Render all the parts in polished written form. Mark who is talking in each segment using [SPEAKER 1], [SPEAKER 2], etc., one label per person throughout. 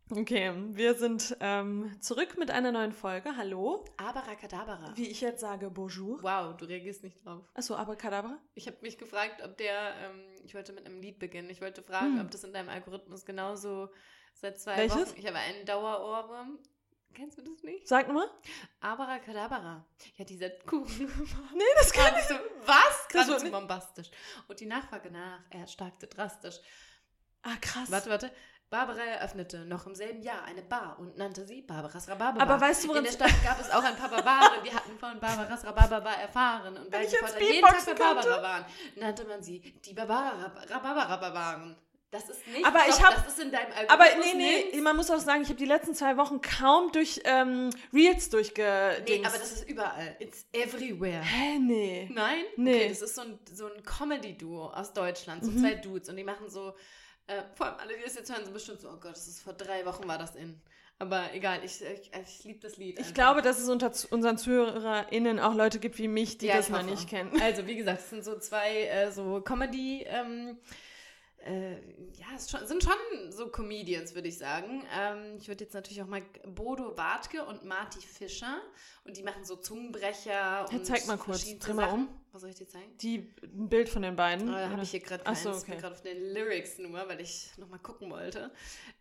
[SPEAKER 1] Okay, wir sind zurück mit einer neuen Folge. Hallo.
[SPEAKER 2] Abracadabra.
[SPEAKER 1] Wie ich jetzt sage, bonjour.
[SPEAKER 2] Wow, du reagierst nicht drauf.
[SPEAKER 1] Achso, Abracadabra?
[SPEAKER 2] Ich habe mich gefragt, ob ich wollte mit einem Lied beginnen. Ich wollte fragen, ob das in deinem Algorithmus genauso seit 2 Wochen... Ich habe einen Dauerohrwurm. Kennst du das nicht?
[SPEAKER 1] Sag nochmal.
[SPEAKER 2] Abracadabra. Ja, dieser Kuchen.
[SPEAKER 1] Nee, das kann ich
[SPEAKER 2] so. Was?
[SPEAKER 1] Das
[SPEAKER 2] Geradezu bombastisch. Und die Nachfrage nach erstarkte drastisch.
[SPEAKER 1] Ah, krass.
[SPEAKER 2] Warte. Barbara eröffnete noch im selben Jahr eine Bar und nannte sie Barbaras Rhabarberbar.
[SPEAKER 1] Aber weißt du, woran
[SPEAKER 2] in der Stadt gab es auch ein paar Barbaren, die hatten von Barbaras Rhabarberbar erfahren. Und weil sie Vater jeden Tag bei Barbara waren, nannte man sie die Rhabarberbaren. Das ist nicht,
[SPEAKER 1] aber
[SPEAKER 2] das ist in deinem Algorithmus.
[SPEAKER 1] Aber nee, man muss auch sagen, ich habe die letzten 2 Wochen kaum durch Reels durchgedingst.
[SPEAKER 2] Nee, aber das ist überall. It's everywhere.
[SPEAKER 1] Hä, nee.
[SPEAKER 2] Nein?
[SPEAKER 1] Nee.
[SPEAKER 2] Okay, das ist so ein Comedy-Duo aus Deutschland, so 2 Dudes und die machen so, vor allem alle, die das jetzt hören, sind bestimmt so, oh Gott, das ist vor 3 Wochen war das in. Aber egal, ich liebe das Lied.
[SPEAKER 1] Ich glaube, dass es unter unseren ZuhörerInnen auch Leute gibt wie mich, die das noch nicht kennen.
[SPEAKER 2] Also, wie gesagt, es sind so 2 so Comedy, es sind schon so Comedians, würde ich sagen. Ich würde jetzt natürlich auch mal Bodo Wartke und Marty Fischer und die machen so Zungenbrecher und
[SPEAKER 1] zeig mal kurz, dreh mal
[SPEAKER 2] Sachen.
[SPEAKER 1] um.
[SPEAKER 2] Was soll ich dir zeigen?
[SPEAKER 1] Ein Bild von den beiden.
[SPEAKER 2] Habe ich hier gerade keins.
[SPEAKER 1] Achso, okay.
[SPEAKER 2] Ich bin gerade auf den Lyrics nur, weil ich nochmal gucken wollte.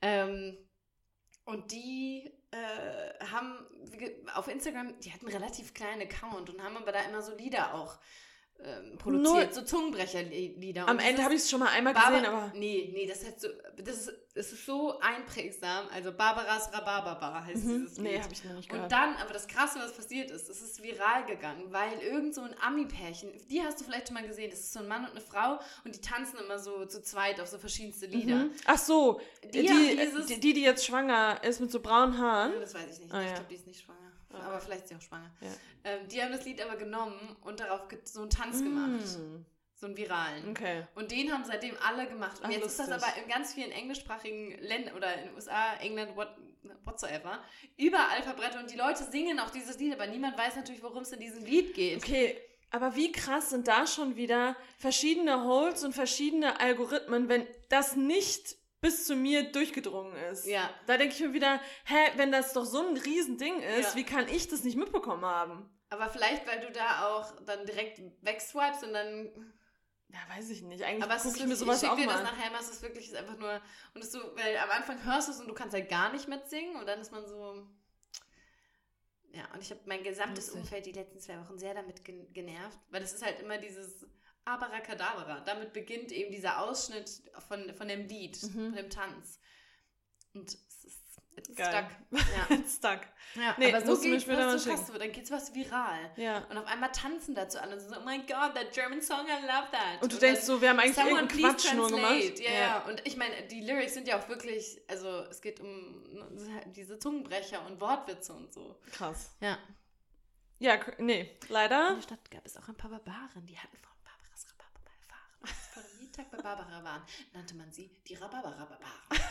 [SPEAKER 2] Und die haben auf Instagram, die hatten einen relativ kleinen Account und haben aber da immer so Lieder auch produziert, so Zungenbrecherlieder.
[SPEAKER 1] Am Ende habe ich es schon mal einmal gesehen, aber...
[SPEAKER 2] Nee, das ist so einprägsam. Also Barbaras Rhabarberbar heißt dieses Lied.
[SPEAKER 1] Nee, habe ich noch nicht gehört.
[SPEAKER 2] Und dann, aber das Krasse, was passiert ist, es ist viral gegangen, weil irgend so ein Ami-Pärchen, die hast du vielleicht schon mal gesehen, das ist so ein Mann und eine Frau und die tanzen immer so zu zweit auf so verschiedenste Lieder.
[SPEAKER 1] Ach so, die jetzt schwanger ist mit so braunen Haaren.
[SPEAKER 2] Das weiß ich nicht. Ich glaube, die ist nicht schwanger. Okay. Aber vielleicht ist sie auch schwanger. Ja. Die haben das Lied aber genommen und darauf so einen Tanz gemacht. So einen viralen.
[SPEAKER 1] Okay.
[SPEAKER 2] Und den haben seitdem alle gemacht. Und jetzt ist das aber in ganz vielen englischsprachigen Ländern oder in den USA, England, whatsoever, überall verbreitet. Und die Leute singen auch dieses Lied, aber niemand weiß natürlich, worum es in diesem Lied geht.
[SPEAKER 1] Okay, aber wie krass sind da schon wieder verschiedene Holes und verschiedene Algorithmen, wenn das nicht bis zu mir durchgedrungen ist.
[SPEAKER 2] Ja.
[SPEAKER 1] Da denke ich mir wieder, wenn das doch so ein Riesending ist, wie kann ich das nicht mitbekommen haben?
[SPEAKER 2] Aber vielleicht, weil du da auch dann direkt wegswipest und dann...
[SPEAKER 1] Ja, weiß ich nicht. Eigentlich
[SPEAKER 2] gucke
[SPEAKER 1] ich mir sowas auch mal.
[SPEAKER 2] Ich schicke dir das nachher, es ist wirklich einfach nur... Und es so, weil am Anfang hörst du es und du kannst halt gar nicht mitsingen und dann ist man so... Ja, und ich habe mein gesamtes Umfeld die letzten 2 Wochen sehr damit genervt, weil das ist halt immer dieses... Abracadabra. Damit beginnt eben dieser Ausschnitt von dem Lied, von dem Tanz. Und es ist stuck.
[SPEAKER 1] Ja. Stuck.
[SPEAKER 2] Ja,
[SPEAKER 1] nee,
[SPEAKER 2] aber so geht's
[SPEAKER 1] dann
[SPEAKER 2] geht's was viral.
[SPEAKER 1] Ja.
[SPEAKER 2] Und auf einmal tanzen dazu alle und so, oh my God, that German song, I love that.
[SPEAKER 1] Und du denkst so, wir haben eigentlich irgendeinen Quatsch nur gemacht.
[SPEAKER 2] Ja. Und ich meine, die Lyrics sind ja auch wirklich, also es geht um diese Zungenbrecher und Wortwitze und so.
[SPEAKER 1] Krass.
[SPEAKER 2] Ja.
[SPEAKER 1] Ja, nee, leider.
[SPEAKER 2] In der Stadt gab es auch ein paar Barbaren, die hatten von Barbaras Rhabarberbar erfahren. Als sie vor dem Tag bei Barbara waren, nannte man sie die Rhabarberbaren.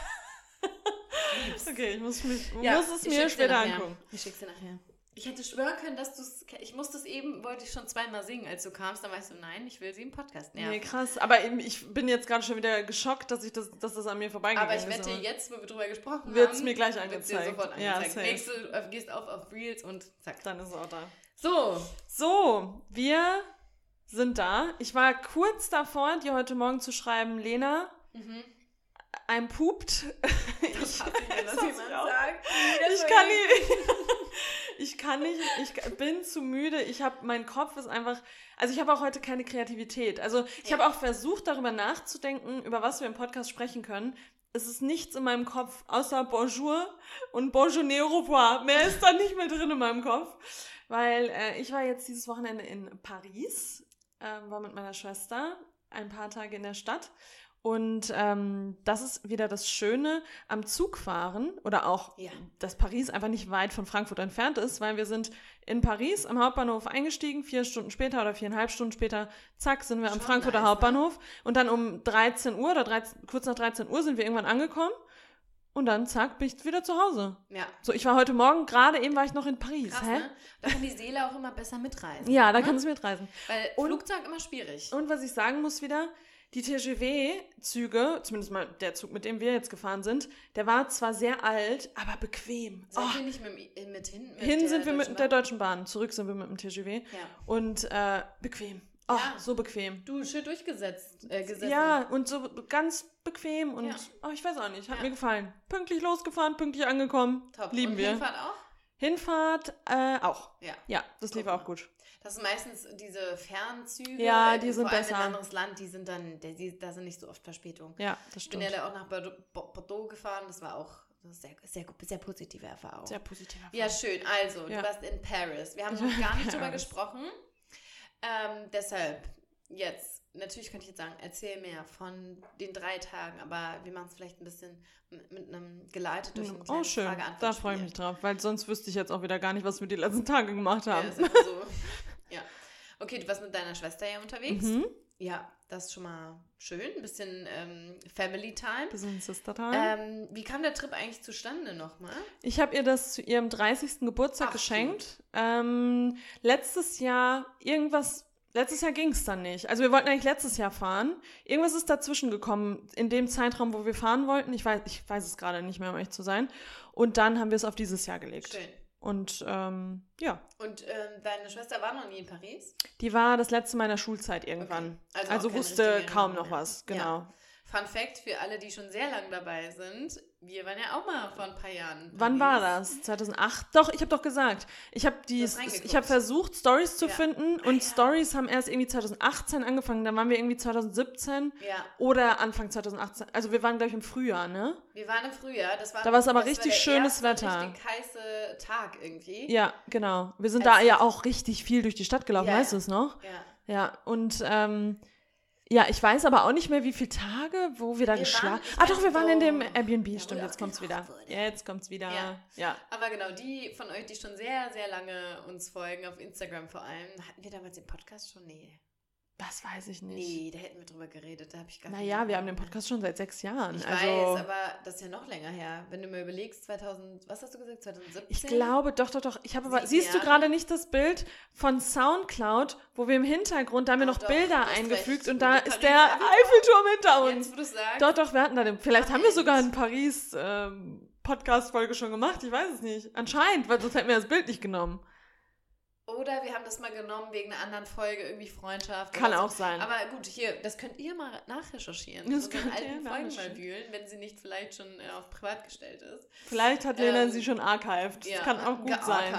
[SPEAKER 1] Okay, ich muss es mir später angucken.
[SPEAKER 2] Ich schick's dir nachher. Ich hätte schwören können, dass wollte ich schon 2-mal singen, als du kamst, dann weißt du, nein, ich will sie im Podcast nerven.
[SPEAKER 1] Nee, krass, aber ich bin jetzt gerade schon wieder geschockt, dass das an mir vorbeigegangen ist.
[SPEAKER 2] Aber ich wette, jetzt, wo wir drüber gesprochen haben,
[SPEAKER 1] wird es mir gleich angezeigt.
[SPEAKER 2] Sofort angezeigt.
[SPEAKER 1] Ja,
[SPEAKER 2] du gehst auf Reels und zack.
[SPEAKER 1] Dann ist es auch da.
[SPEAKER 2] So,
[SPEAKER 1] wir sind da. Ich war kurz davor, dir heute Morgen zu schreiben, Lena, I'm pooped.
[SPEAKER 2] Ich hasse ihn, dass jemand sagt.
[SPEAKER 1] Ich kann nicht, ich bin zu müde, mein Kopf ist einfach, also ich habe auch heute keine Kreativität. Also ich habe auch versucht, darüber nachzudenken, über was wir im Podcast sprechen können. Es ist nichts in meinem Kopf, außer Bonjour und Bonjour au revoir. Mehr ist da nicht mehr drin in meinem Kopf. Weil ich war jetzt dieses Wochenende in Paris, war mit meiner Schwester ein paar Tage in der Stadt. Und das ist wieder das Schöne am Zugfahren oder auch, dass Paris einfach nicht weit von Frankfurt entfernt ist, weil wir sind in Paris am Hauptbahnhof eingestiegen, 4 Stunden später oder 4,5 Stunden später, zack, sind wir am Frankfurter Hauptbahnhof. Und dann um 13 Uhr oder kurz nach 13 Uhr sind wir irgendwann angekommen. Und dann, zack, bin ich wieder zu Hause.
[SPEAKER 2] Ja.
[SPEAKER 1] So, ich war heute Morgen, gerade eben war ich noch in Paris.
[SPEAKER 2] Krass, ne? Da kann die Seele auch immer besser mitreisen.
[SPEAKER 1] Ja, da kann es mitreisen.
[SPEAKER 2] Weil Flugzeug immer schwierig.
[SPEAKER 1] Und was ich sagen muss wieder, Die TGV-Züge, zumindest mal der Zug, mit dem wir jetzt gefahren sind, der war zwar sehr alt, aber bequem.
[SPEAKER 2] Seid ihr nicht mit hin?
[SPEAKER 1] Hin sind wir mit der Deutschen Bahn, zurück sind wir mit dem TGV.
[SPEAKER 2] Ja.
[SPEAKER 1] Und bequem. So bequem.
[SPEAKER 2] Du, schön gesessen.
[SPEAKER 1] Ja, und so ganz bequem und ich weiß auch nicht, hat mir gefallen. Pünktlich losgefahren, pünktlich angekommen.
[SPEAKER 2] Top.
[SPEAKER 1] Lieben
[SPEAKER 2] und
[SPEAKER 1] wir.
[SPEAKER 2] Hinfahrt auch?
[SPEAKER 1] Hinfahrt auch. Ja, das lief auch gut.
[SPEAKER 2] Das sind meistens diese Fernzüge.
[SPEAKER 1] Ja, die sind
[SPEAKER 2] vor allem
[SPEAKER 1] besser.
[SPEAKER 2] in ein anderes Land, die sind dann, da sind nicht so oft Verspätungen.
[SPEAKER 1] Ja, das stimmt.
[SPEAKER 2] Ich bin ja da auch nach Bordeaux gefahren, das war auch sehr positive Erfahrung.
[SPEAKER 1] Sehr positive Erfahrung.
[SPEAKER 2] Ja, schön. Also, du warst in Paris. Wir haben noch gar nicht drüber gesprochen. Deshalb, jetzt, natürlich könnte ich jetzt sagen, erzähl mehr von den 3 Tagen, aber wir machen es vielleicht ein bisschen mit einem geleitet durch einen kleinen
[SPEAKER 1] schön,
[SPEAKER 2] Frage-Antwort-Spiel.
[SPEAKER 1] Da freue ich mich drauf, weil sonst wüsste ich jetzt auch wieder gar nicht, was wir die letzten Tage gemacht haben.
[SPEAKER 2] Ja, ist einfach so. Ja. Okay, du warst mit deiner Schwester ja unterwegs. Ja, das ist schon mal schön. Ein bisschen Family Time.
[SPEAKER 1] Bisschen Sister Time.
[SPEAKER 2] Wie kam der Trip eigentlich zustande nochmal?
[SPEAKER 1] Ich habe ihr das zu ihrem 30. Geburtstag geschenkt. Letztes Jahr ging es dann nicht. Also wir wollten eigentlich letztes Jahr fahren. Irgendwas ist dazwischen gekommen, in dem Zeitraum, wo wir fahren wollten. Ich weiß es gerade nicht mehr, um ehrlich zu sein. Und dann haben wir es auf dieses Jahr gelegt.
[SPEAKER 2] Schön.
[SPEAKER 1] Und ja.
[SPEAKER 2] Und deine Schwester war noch nie in Paris?
[SPEAKER 1] Die war das letzte Mal in der Schulzeit irgendwann.
[SPEAKER 2] Okay.
[SPEAKER 1] Also wusste kaum noch was, genau.
[SPEAKER 2] Ja. Fun Fact für alle, die schon sehr lange dabei sind, wir waren ja auch mal vor ein paar Jahren.
[SPEAKER 1] Wann war das? 2008? Doch, ich habe doch gesagt. Ich habe versucht, Stories zu finden und Stories haben erst irgendwie 2018 angefangen. Dann waren wir irgendwie 2017 oder Anfang 2018. Also wir waren, glaube ich, im Frühjahr, ne?
[SPEAKER 2] Wir waren im Frühjahr.
[SPEAKER 1] Da war es aber richtig schönes Wetter.
[SPEAKER 2] Richtig heiße Tag irgendwie.
[SPEAKER 1] Ja, genau. Wir sind da ja auch richtig viel durch die Stadt gelaufen, weißt du es noch? Ja, und ja, ich weiß aber auch nicht mehr, wie viele Tage, wo wir da geschlafen haben. Doch, wir waren in dem Airbnb, stimmt, jetzt kommt's wieder. Jetzt kommt's wieder, ja.
[SPEAKER 2] Aber genau, die von euch, die schon sehr, sehr lange uns folgen, auf Instagram vor allem, hatten wir damals den Podcast schon? Nee.
[SPEAKER 1] Das weiß ich nicht.
[SPEAKER 2] Nee, da hätten wir drüber geredet, da habe ich gar nicht.
[SPEAKER 1] Naja, wir haben den Podcast schon seit 6 Jahren.
[SPEAKER 2] Ich weiß, aber das ist ja noch länger her. Wenn du mir überlegst, was hast du gesagt, 2017?
[SPEAKER 1] Ich glaube, doch. Ich habe aber, siehst du gerade nicht das Bild von Soundcloud, wo wir im Hintergrund, da haben wir noch Bilder eingefügt und da ist der Eiffelturm hinter uns.
[SPEAKER 2] Jetzt, wo du sagst.
[SPEAKER 1] Doch, wir hatten da vielleicht haben wir sogar in Paris Podcast-Folge schon gemacht, ich weiß es nicht. Anscheinend, weil sonst hätten wir das Bild nicht genommen.
[SPEAKER 2] Oder wir haben das mal genommen wegen einer anderen Folge, irgendwie Freundschaft.
[SPEAKER 1] Kann auch sein.
[SPEAKER 2] Aber gut, hier, das könnt ihr mal nachrecherchieren.
[SPEAKER 1] Das könnt
[SPEAKER 2] in alten
[SPEAKER 1] ihr
[SPEAKER 2] Folgen mal wühlen, wenn sie nicht vielleicht schon auf privat gestellt ist.
[SPEAKER 1] Vielleicht hat Lena sie schon archived. Das kann auch gut sein.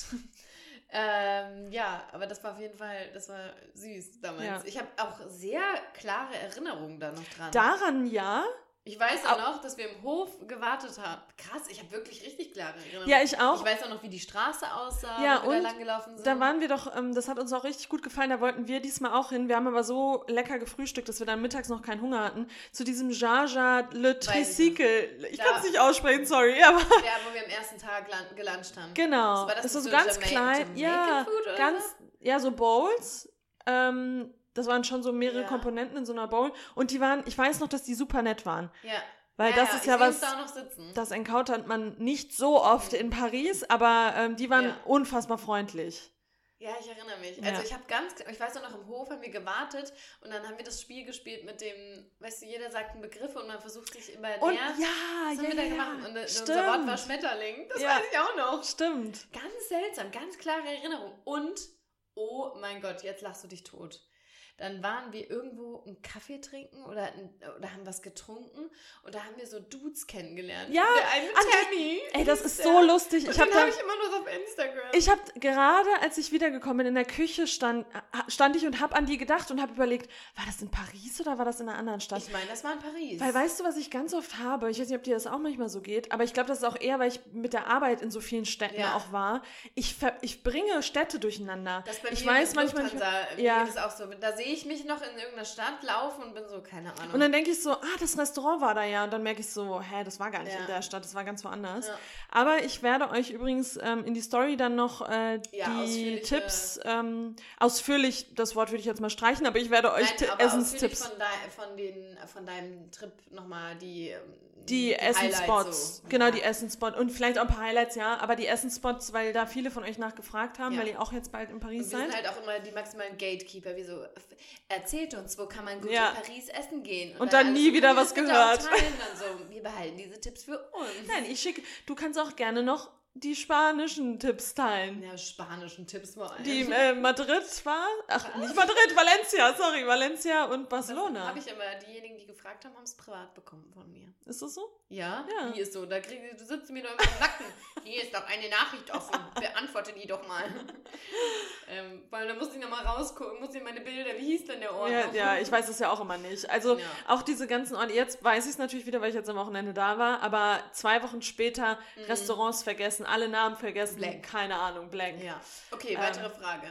[SPEAKER 2] Ja, aber das war auf jeden Fall, das war süß damals.
[SPEAKER 1] Ja.
[SPEAKER 2] Ich habe auch sehr klare Erinnerungen da noch dran.
[SPEAKER 1] Daran ja.
[SPEAKER 2] Ich weiß auch noch, dass wir im Hof gewartet haben. Krass, ich habe wirklich richtig klare Erinnerungen.
[SPEAKER 1] Ja, ich auch.
[SPEAKER 2] Ich weiß auch noch, wie die Straße aussah,
[SPEAKER 1] ja,
[SPEAKER 2] wo wir da lang gelaufen sind.
[SPEAKER 1] Da waren wir doch, das hat uns auch richtig gut gefallen, da wollten wir diesmal auch hin. Wir haben aber so lecker gefrühstückt, dass wir dann mittags noch keinen Hunger hatten. Zu diesem Jaja Le Tricycle. Ich kann es nicht aussprechen, sorry. Aber
[SPEAKER 2] ja, wo wir am ersten Tag geluncht haben.
[SPEAKER 1] Genau. Das war so ganz klein. Ja, ganz, so Bowls. Das waren schon so mehrere Komponenten in so einer Bowl. Und die waren, ich weiß noch, dass die super nett waren.
[SPEAKER 2] Ja.
[SPEAKER 1] Weil das ist ja was,
[SPEAKER 2] da noch sitzen.
[SPEAKER 1] Das encountert man nicht so oft in Paris, aber die waren unfassbar freundlich.
[SPEAKER 2] Ja, ich erinnere mich. Also ich weiß noch im Hof haben wir gewartet und dann haben wir das Spiel gespielt mit dem, weißt du, jeder sagt einen Begriff und man versucht sich immer näher. Das haben wir da gemacht. Und unser Wort war Schmetterling. Das weiß ich auch noch.
[SPEAKER 1] Stimmt.
[SPEAKER 2] Ganz seltsam, ganz klare Erinnerung. Und, oh mein Gott, jetzt lachst du dich tot. Dann waren wir irgendwo einen Kaffee trinken oder haben was getrunken und da haben wir so Dudes kennengelernt.
[SPEAKER 1] Ja,
[SPEAKER 2] der eine Tammy.
[SPEAKER 1] Ey, das ist so lustig.
[SPEAKER 2] Den habe ich immer noch auf Instagram.
[SPEAKER 1] Ich habe gerade, als ich wiedergekommen bin, in der Küche stand ich und habe an die gedacht und habe überlegt, war das in Paris oder war das in einer anderen Stadt?
[SPEAKER 2] Ich meine, das war in Paris.
[SPEAKER 1] Weil weißt du, was ich ganz oft habe? Ich weiß nicht, ob dir das auch manchmal so geht, aber ich glaube, das ist auch eher, weil ich mit der Arbeit in so vielen Städten auch war. Ich bringe Städte durcheinander.
[SPEAKER 2] Das bei mir
[SPEAKER 1] ich weiß manchmal
[SPEAKER 2] nicht. Ja. Das auch so. Da sehe ich mich noch in irgendeiner Stadt laufen und bin so, keine Ahnung.
[SPEAKER 1] Und dann denke ich so, das Restaurant war da ja. Und dann merke ich so, das war gar nicht in der Stadt, das war ganz woanders. Ja. Aber ich werde euch übrigens in die Story dann noch die Tipps, ausführlich, das Wort würde ich jetzt mal streichen, aber ich werde euch Essenstipps.
[SPEAKER 2] Von deinem Trip nochmal
[SPEAKER 1] die Essenspots, so. Genau, die Essenspots und vielleicht auch ein paar Highlights, ja, aber die Essenspots, weil da viele von euch nachgefragt haben, weil ihr auch jetzt bald in Paris seid.
[SPEAKER 2] Wir sind halt auch immer die maximalen Gatekeeper, wie so, erzählt uns, wo kann man gut in Paris essen gehen.
[SPEAKER 1] Und dann nie wieder was gehört.
[SPEAKER 2] Und so, wir behalten diese Tipps für uns.
[SPEAKER 1] Nein, du kannst auch gerne noch die spanischen Tipps teilen.
[SPEAKER 2] Ja, spanischen Tipps vor allem.
[SPEAKER 1] Die Madrid war? Ach, nicht Madrid, Valencia und Barcelona.
[SPEAKER 2] Habe ich immer, diejenigen, die gefragt haben, haben es privat bekommen von mir.
[SPEAKER 1] Ist das so?
[SPEAKER 2] Ja. Wie ist so? Du sitzt mir doch immer im Nacken. Hier ist doch eine Nachricht offen. Beantworte die doch mal. Weil da muss ich nochmal rausgucken, muss ich meine Bilder, wie hieß denn der Ort?
[SPEAKER 1] Ja, ich weiß es ja auch immer nicht. Also auch diese ganzen Orte, jetzt weiß ich es natürlich wieder, weil ich jetzt am Wochenende da war, aber 2 Wochen später Restaurants vergessen, alle Namen vergessen,
[SPEAKER 2] blank.
[SPEAKER 1] Keine Ahnung, blank.
[SPEAKER 2] Ja. Okay, weitere Frage.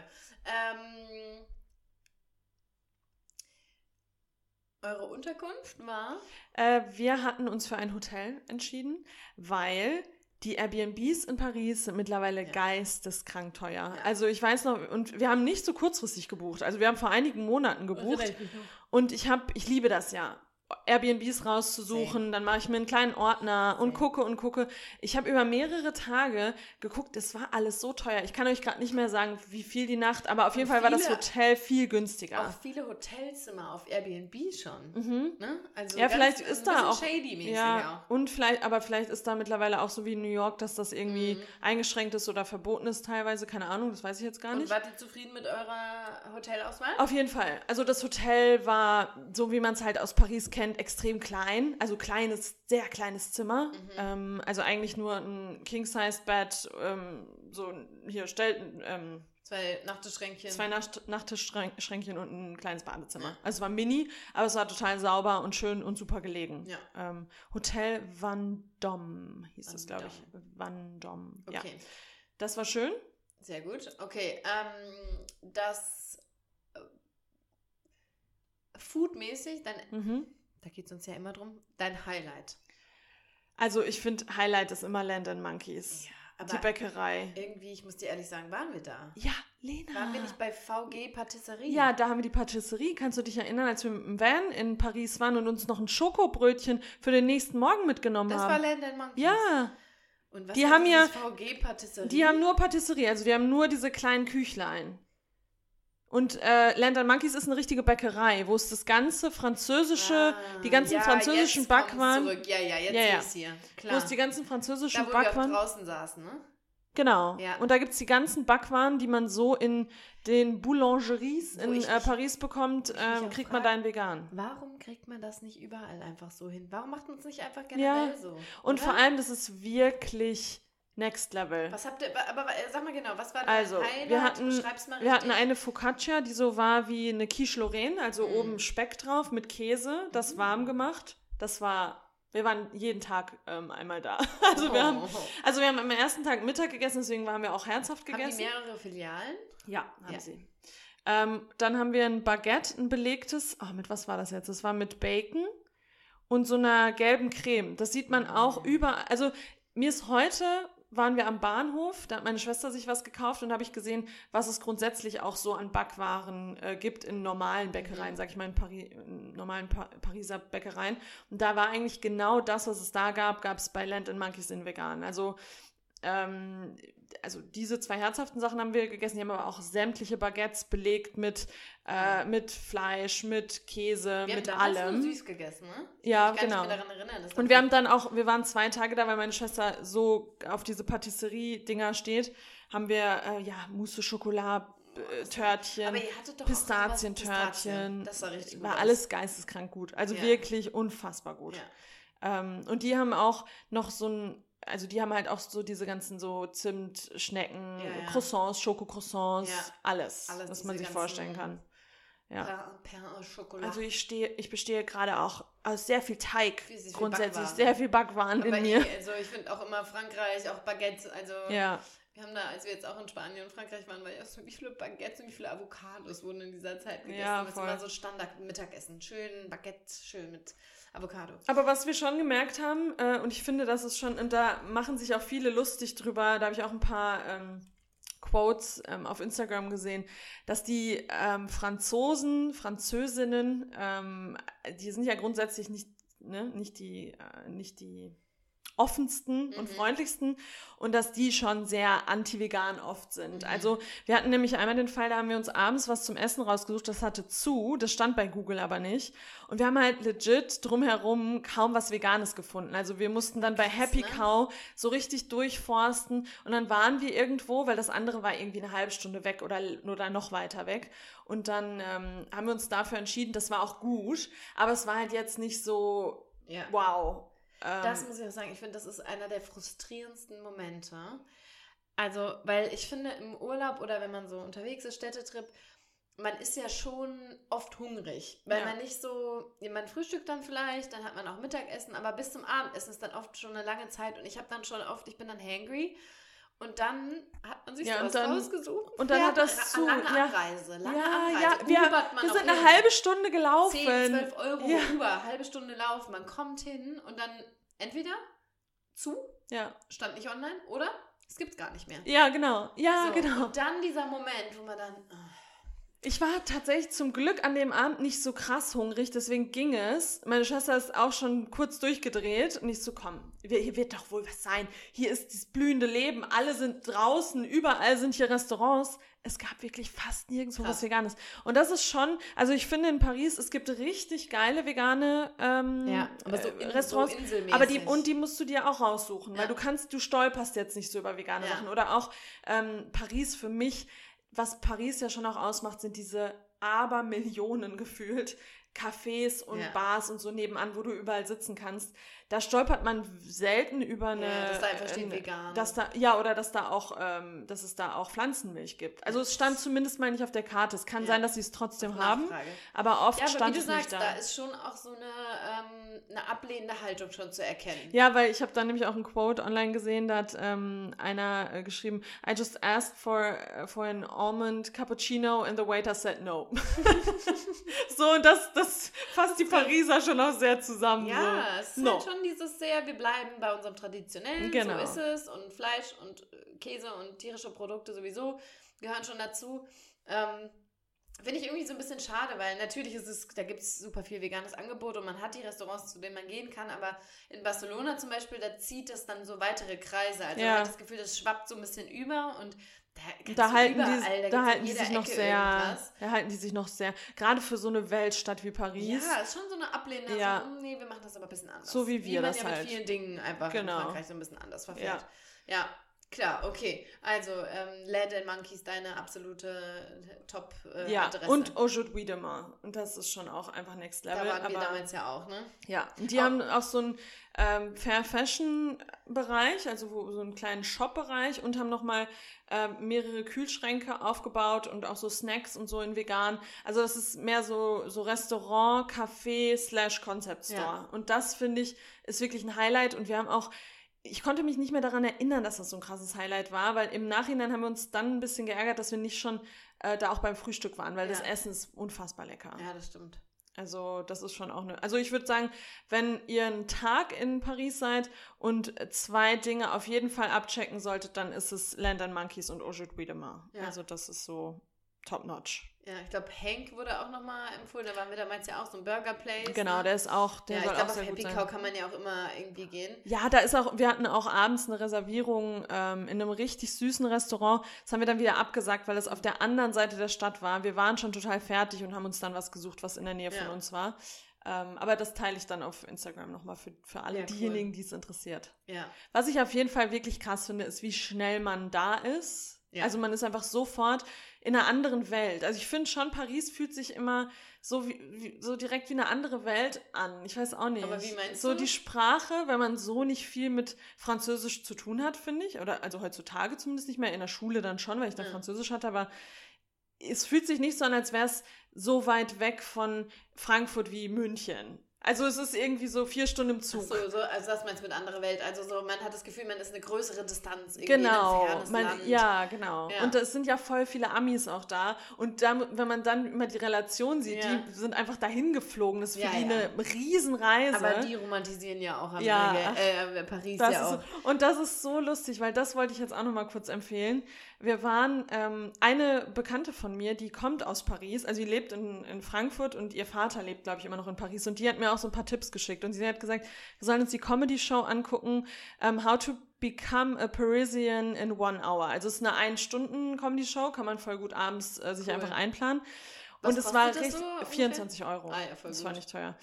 [SPEAKER 2] Eure Unterkunft war?
[SPEAKER 1] Wir hatten uns für ein Hotel entschieden, weil die Airbnbs in Paris sind mittlerweile geisteskrank teuer. Ja. Also ich weiß noch, und wir haben nicht so kurzfristig gebucht. Also wir haben vor einigen Monaten gebucht. Und ich liebe das ja. Airbnbs rauszusuchen, dann mache ich mir einen kleinen Ordner und gucke. Ich habe über mehrere Tage geguckt, es war alles so teuer. Ich kann euch gerade nicht mehr sagen, wie viel die Nacht, aber auf jeden Fall war das Hotel viel günstiger.
[SPEAKER 2] Auch viele Hotelzimmer auf Airbnb schon. Ne? Also
[SPEAKER 1] ja, vielleicht ist da auch
[SPEAKER 2] shady-mäßig
[SPEAKER 1] auch. Und vielleicht ist da mittlerweile auch so wie in New York, dass das irgendwie eingeschränkt ist oder verboten ist teilweise, keine Ahnung, das weiß ich jetzt gar nicht.
[SPEAKER 2] Und wart ihr zufrieden mit eurer Hotelauswahl?
[SPEAKER 1] Auf jeden Fall. Also das Hotel war, so wie man es halt aus Paris kennt, extrem klein, also sehr kleines Zimmer, also eigentlich nur ein King-Size-Bett, so hier
[SPEAKER 2] 2 Nachttischschränkchen.
[SPEAKER 1] 2 Nachttischschränkchen und ein kleines Badezimmer. Ja. Also es war mini, aber es war total sauber und schön und super gelegen.
[SPEAKER 2] Ja.
[SPEAKER 1] Hotel Vendôme hieß es, glaube ich. Vendôme. Okay. Ja. Das war schön.
[SPEAKER 2] Sehr gut. Okay, das foodmäßig, dann da geht es uns ja immer drum, dein Highlight.
[SPEAKER 1] Also ich finde, Highlight ist immer Land & Monkeys. Ja, aber die Bäckerei.
[SPEAKER 2] Irgendwie, ich muss dir ehrlich sagen, waren wir da?
[SPEAKER 1] Ja, Lena.
[SPEAKER 2] Waren wir nicht bei VG Patisserie?
[SPEAKER 1] Ja, da haben wir die Patisserie. Kannst du dich erinnern, als wir mit dem Van in Paris waren und uns noch ein Schokobrötchen für den nächsten Morgen mitgenommen haben?
[SPEAKER 2] Das war Land & Monkeys?
[SPEAKER 1] Ja.
[SPEAKER 2] Und was haben ja VG Patisserie?
[SPEAKER 1] Die haben nur Patisserie, also die haben nur diese kleinen Küchlein. Und Land & Monkeys ist eine richtige Bäckerei, wo es das ganze französische, die ganzen französischen Backwaren.
[SPEAKER 2] Zurück. Jetzt sehe ich es hier. Klar.
[SPEAKER 1] Wo es die ganzen französischen
[SPEAKER 2] Backwaren. Da, wo wir auch draußen saßen, ne?
[SPEAKER 1] Genau. Ja. Und da gibt es die ganzen Backwaren, die man so in den Boulangeries in Paris bekommt, kriegt man da in vegan.
[SPEAKER 2] Warum kriegt man das nicht überall einfach so hin? Warum macht man es nicht einfach generell so?
[SPEAKER 1] Und vor allem, das ist wirklich Next Level.
[SPEAKER 2] Was habt ihr, aber sag mal genau, was war
[SPEAKER 1] dein Highlight? Wir hatten eine Focaccia, die so war wie eine Quiche Lorraine, also oben Speck drauf mit Käse, das warm gemacht. Wir waren jeden Tag einmal da. Also wir haben am ersten Tag Mittag gegessen, deswegen haben wir auch herzhaft gegessen.
[SPEAKER 2] Haben die mehrere Filialen?
[SPEAKER 1] Ja, haben sie. Dann haben wir ein Baguette, ein belegtes, mit was war das jetzt? Das war mit Bacon und so einer gelben Creme. Das sieht man auch überall. Also waren wir am Bahnhof, da hat meine Schwester sich was gekauft und da habe ich gesehen, was es grundsätzlich auch so an Backwaren gibt in normalen Bäckereien, sag ich mal, in normalen Pariser Bäckereien. Und da war eigentlich genau das, was es da gab, gab es bei Land & Monkeys in vegan. Also diese 2 herzhaften Sachen haben wir gegessen, die haben aber auch sämtliche Baguettes belegt mit Fleisch, mit Käse, mit allem. Wir haben
[SPEAKER 2] nur süß gegessen, ne?
[SPEAKER 1] Ja,
[SPEAKER 2] ich kann
[SPEAKER 1] genau.
[SPEAKER 2] mich daran erinnern.
[SPEAKER 1] Und wir waren 2 Tage da, weil meine Schwester so auf diese Patisserie-Dinger steht, haben wir Mousse Schokolade, Törtchen, Pistazientörtchen.
[SPEAKER 2] Das war richtig gut.
[SPEAKER 1] War alles geisteskrank gut. Also wirklich unfassbar gut. Ja. Und die haben auch noch die haben halt auch so diese ganzen so Zimtschnecken, Croissants, Schokocroissants, alles, was man sich vorstellen kann. Ja. Also ich bestehe gerade auch aus sehr viel Teig, grundsätzlich sehr viel Backwaren in mir.
[SPEAKER 2] Also ich finde auch immer Frankreich, auch Baguettes, also Wir haben da, als wir jetzt auch in Spanien und Frankreich waren, weil ja so wie viele Baguettes und wie viele Avocados wurden in dieser Zeit gegessen. Ja, das ist immer so Standard-Mittagessen. Schön Baguette, schön mit Avocado.
[SPEAKER 1] Aber was wir schon gemerkt haben, und ich finde, das ist schon, und da machen sich auch viele lustig drüber, da habe ich auch ein paar Quotes auf Instagram gesehen, dass die Französinnen, die sind ja grundsätzlich nicht die offensten und freundlichsten und dass die schon sehr anti-vegan oft sind. Also wir hatten nämlich einmal den Fall, da haben wir uns abends was zum Essen rausgesucht, das hatte zu, das stand bei Google aber nicht und wir haben halt legit drumherum kaum was Veganes gefunden. Also wir mussten dann bei Happy Cow so richtig durchforsten und dann waren wir irgendwo, weil das andere war irgendwie eine halbe Stunde weg oder noch weiter weg und dann haben wir uns dafür entschieden, das war auch gut, aber es war halt jetzt nicht so wow.
[SPEAKER 2] Das muss ich auch sagen, ich finde, das ist einer der frustrierendsten Momente. Also, weil ich finde, im Urlaub oder wenn man so unterwegs ist, Städtetrip, man ist ja schon oft hungrig, weil man nicht so, man frühstückt dann vielleicht, dann hat man auch Mittagessen, aber bis zum Abendessen ist dann oft schon eine lange Zeit und ich habe dann schon oft, ich bin dann hangry und dann hat man sich sowas rausgesucht.
[SPEAKER 1] Und dann hat das zu.
[SPEAKER 2] Lange Abreise.
[SPEAKER 1] Wir sind eine halbe Stunde gelaufen.
[SPEAKER 2] 10, 12 Euro über, halbe Stunde laufen. Man kommt hin und dann entweder stand nicht online, oder es gibt's gar nicht mehr.
[SPEAKER 1] Ja, genau. Genau.
[SPEAKER 2] Und dann dieser Moment, wo man dann...
[SPEAKER 1] Ich war tatsächlich zum Glück an dem Abend nicht so krass hungrig, deswegen ging es. Meine Schwester ist auch schon kurz durchgedreht und ich so, komm, hier wird doch wohl was sein. Hier ist das blühende Leben, alle sind draußen, überall sind hier Restaurants. Es gab wirklich fast nirgendwo was Veganes. Und das ist schon, also ich finde in Paris, es gibt richtig geile vegane
[SPEAKER 2] aber so
[SPEAKER 1] Restaurants,
[SPEAKER 2] so
[SPEAKER 1] aber die musst du dir auch raussuchen, weil du stolperst jetzt nicht so über vegane Sachen. Oder auch Paris für mich, was Paris ja schon auch ausmacht, sind diese Abermillionen gefühlt Cafés und Bars und so nebenan, wo du überall sitzen kannst. Da stolpert man selten über eine...
[SPEAKER 2] dass da einfach steht vegan.
[SPEAKER 1] Dass es da auch Pflanzenmilch gibt. Also es stand zumindest mal nicht auf der Karte. Es kann sein, dass sie es trotzdem haben, aber oft stand es nicht da.
[SPEAKER 2] Da ist schon auch so eine ablehnende Haltung schon zu erkennen.
[SPEAKER 1] Ja, weil ich habe da nämlich auch ein Quote online gesehen, da hat einer geschrieben, I just asked for an almond cappuccino and the waiter said no. So, und das fasst die Pariser schon auch sehr zusammen.
[SPEAKER 2] Ja, so. Es ist halt schon dieses sehr, wir bleiben bei unserem Traditionellen, so ist es, und Fleisch und Käse und tierische Produkte sowieso gehören schon dazu. Finde ich irgendwie so ein bisschen schade, weil natürlich da gibt es super viel veganes Angebot und man hat die Restaurants, zu denen man gehen kann, aber in Barcelona zum Beispiel, da zieht das dann so weitere Kreise. Also man hat das Gefühl, das schwappt so ein bisschen über und da halten die
[SPEAKER 1] sich noch sehr, gerade für so eine Weltstadt wie Paris.
[SPEAKER 2] Ja, ist schon so eine Ablehnung. Ja. Also, nee, wir machen das aber ein bisschen anders.
[SPEAKER 1] So wie wir das
[SPEAKER 2] halt. Wie man ja mit vielen Dingen einfach in Frankreich so ein bisschen anders verfährt. Ja. Klar, okay. Also, Land & Monkeys, deine absolute Top-Adresse.
[SPEAKER 1] Und Aujourd'hui Demain. Und das ist schon auch einfach Next Level.
[SPEAKER 2] Da waren wir damals ja auch, ne?
[SPEAKER 1] Ja, und die haben auch so einen Fair-Fashion-Bereich, also so einen kleinen Shop-Bereich und haben nochmal mehrere Kühlschränke aufgebaut und auch so Snacks und so in vegan. Also das ist mehr so Restaurant, Café / Concept Store. Ja. Und das, finde ich, ist wirklich ein Highlight. Und wir haben auch... Ich konnte mich nicht mehr daran erinnern, dass das so ein krasses Highlight war, weil im Nachhinein haben wir uns dann ein bisschen geärgert, dass wir nicht schon da auch beim Frühstück waren, weil das Essen ist unfassbar lecker.
[SPEAKER 2] Ja, das stimmt.
[SPEAKER 1] Also das ist schon auch also ich würde sagen, wenn ihr einen Tag in Paris seid und 2 Dinge auf jeden Fall abchecken solltet, dann ist es Land & Monkeys und Aujourd'hui Demain. Ja. Also das ist so top-notch.
[SPEAKER 2] Ja, ich glaube, Hank wurde auch nochmal empfohlen. Da waren wir damals ja auch so ein Burger-Place.
[SPEAKER 1] Genau, ne? Der ist auch, der soll auch sehr gut sein.
[SPEAKER 2] Ich glaube, auf Happy Cow kann man ja auch immer irgendwie gehen.
[SPEAKER 1] Ja, wir hatten auch abends eine Reservierung in einem richtig süßen Restaurant. Das haben wir dann wieder abgesagt, weil es auf der anderen Seite der Stadt war. Wir waren schon total fertig und haben uns dann was gesucht, was in der Nähe von uns war. Aber das teile ich dann auf Instagram nochmal für alle diejenigen, die es interessiert.
[SPEAKER 2] Ja.
[SPEAKER 1] Was ich auf jeden Fall wirklich krass finde, ist, wie schnell man da ist. Ja. Also man ist einfach sofort in einer anderen Welt. Also ich finde schon, Paris fühlt sich immer so direkt wie eine andere Welt an. Ich weiß auch nicht.
[SPEAKER 2] Aber wie meinst
[SPEAKER 1] du?
[SPEAKER 2] So
[SPEAKER 1] die Sprache, weil man so nicht viel mit Französisch zu tun hat, finde ich. Oder also heutzutage zumindest nicht mehr, in der Schule dann schon, weil ich da Französisch hatte, aber es fühlt sich nicht so an, als wäre es so weit weg von Frankfurt wie München. Also es ist irgendwie so 4 Stunden im Zug.
[SPEAKER 2] Ach so, also das meinst du mit andere Welt. Also so, man hat das Gefühl, man ist eine größere Distanz irgendwie
[SPEAKER 1] Genau,
[SPEAKER 2] in ein fernes Land.
[SPEAKER 1] ja, genau.
[SPEAKER 2] Ja.
[SPEAKER 1] Und es sind ja voll viele Amis auch da. Und dann, wenn man dann immer die Relation sieht,
[SPEAKER 2] Ja.
[SPEAKER 1] die sind einfach dahin geflogen. Das ist für
[SPEAKER 2] Ja,
[SPEAKER 1] die
[SPEAKER 2] ja.
[SPEAKER 1] eine Riesenreise.
[SPEAKER 2] Aber die romantisieren ja auch
[SPEAKER 1] Ja.
[SPEAKER 2] Paris
[SPEAKER 1] Das
[SPEAKER 2] ja
[SPEAKER 1] ist
[SPEAKER 2] auch.
[SPEAKER 1] so, und das ist so lustig, weil das wollte ich jetzt auch nochmal kurz empfehlen. Wir waren, eine Bekannte von mir, die kommt aus Paris, also die lebt in Frankfurt und ihr Vater lebt, glaube ich, immer noch in Paris. Und die hat mir auch so ein paar Tipps geschickt. Und sie hat gesagt, wir sollen uns die Comedy-Show angucken, How to Become a Parisian in 1 Hour. Also es ist eine 1-Stunden-Comedy-Show, kann man voll gut abends sich
[SPEAKER 2] Cool.
[SPEAKER 1] einfach einplanen.
[SPEAKER 2] Was
[SPEAKER 1] Und es
[SPEAKER 2] kostet
[SPEAKER 1] war
[SPEAKER 2] das
[SPEAKER 1] richtig,
[SPEAKER 2] so ungefähr?
[SPEAKER 1] 24 €.
[SPEAKER 2] Ah ja, voll
[SPEAKER 1] Das
[SPEAKER 2] gut.
[SPEAKER 1] war nicht teuer.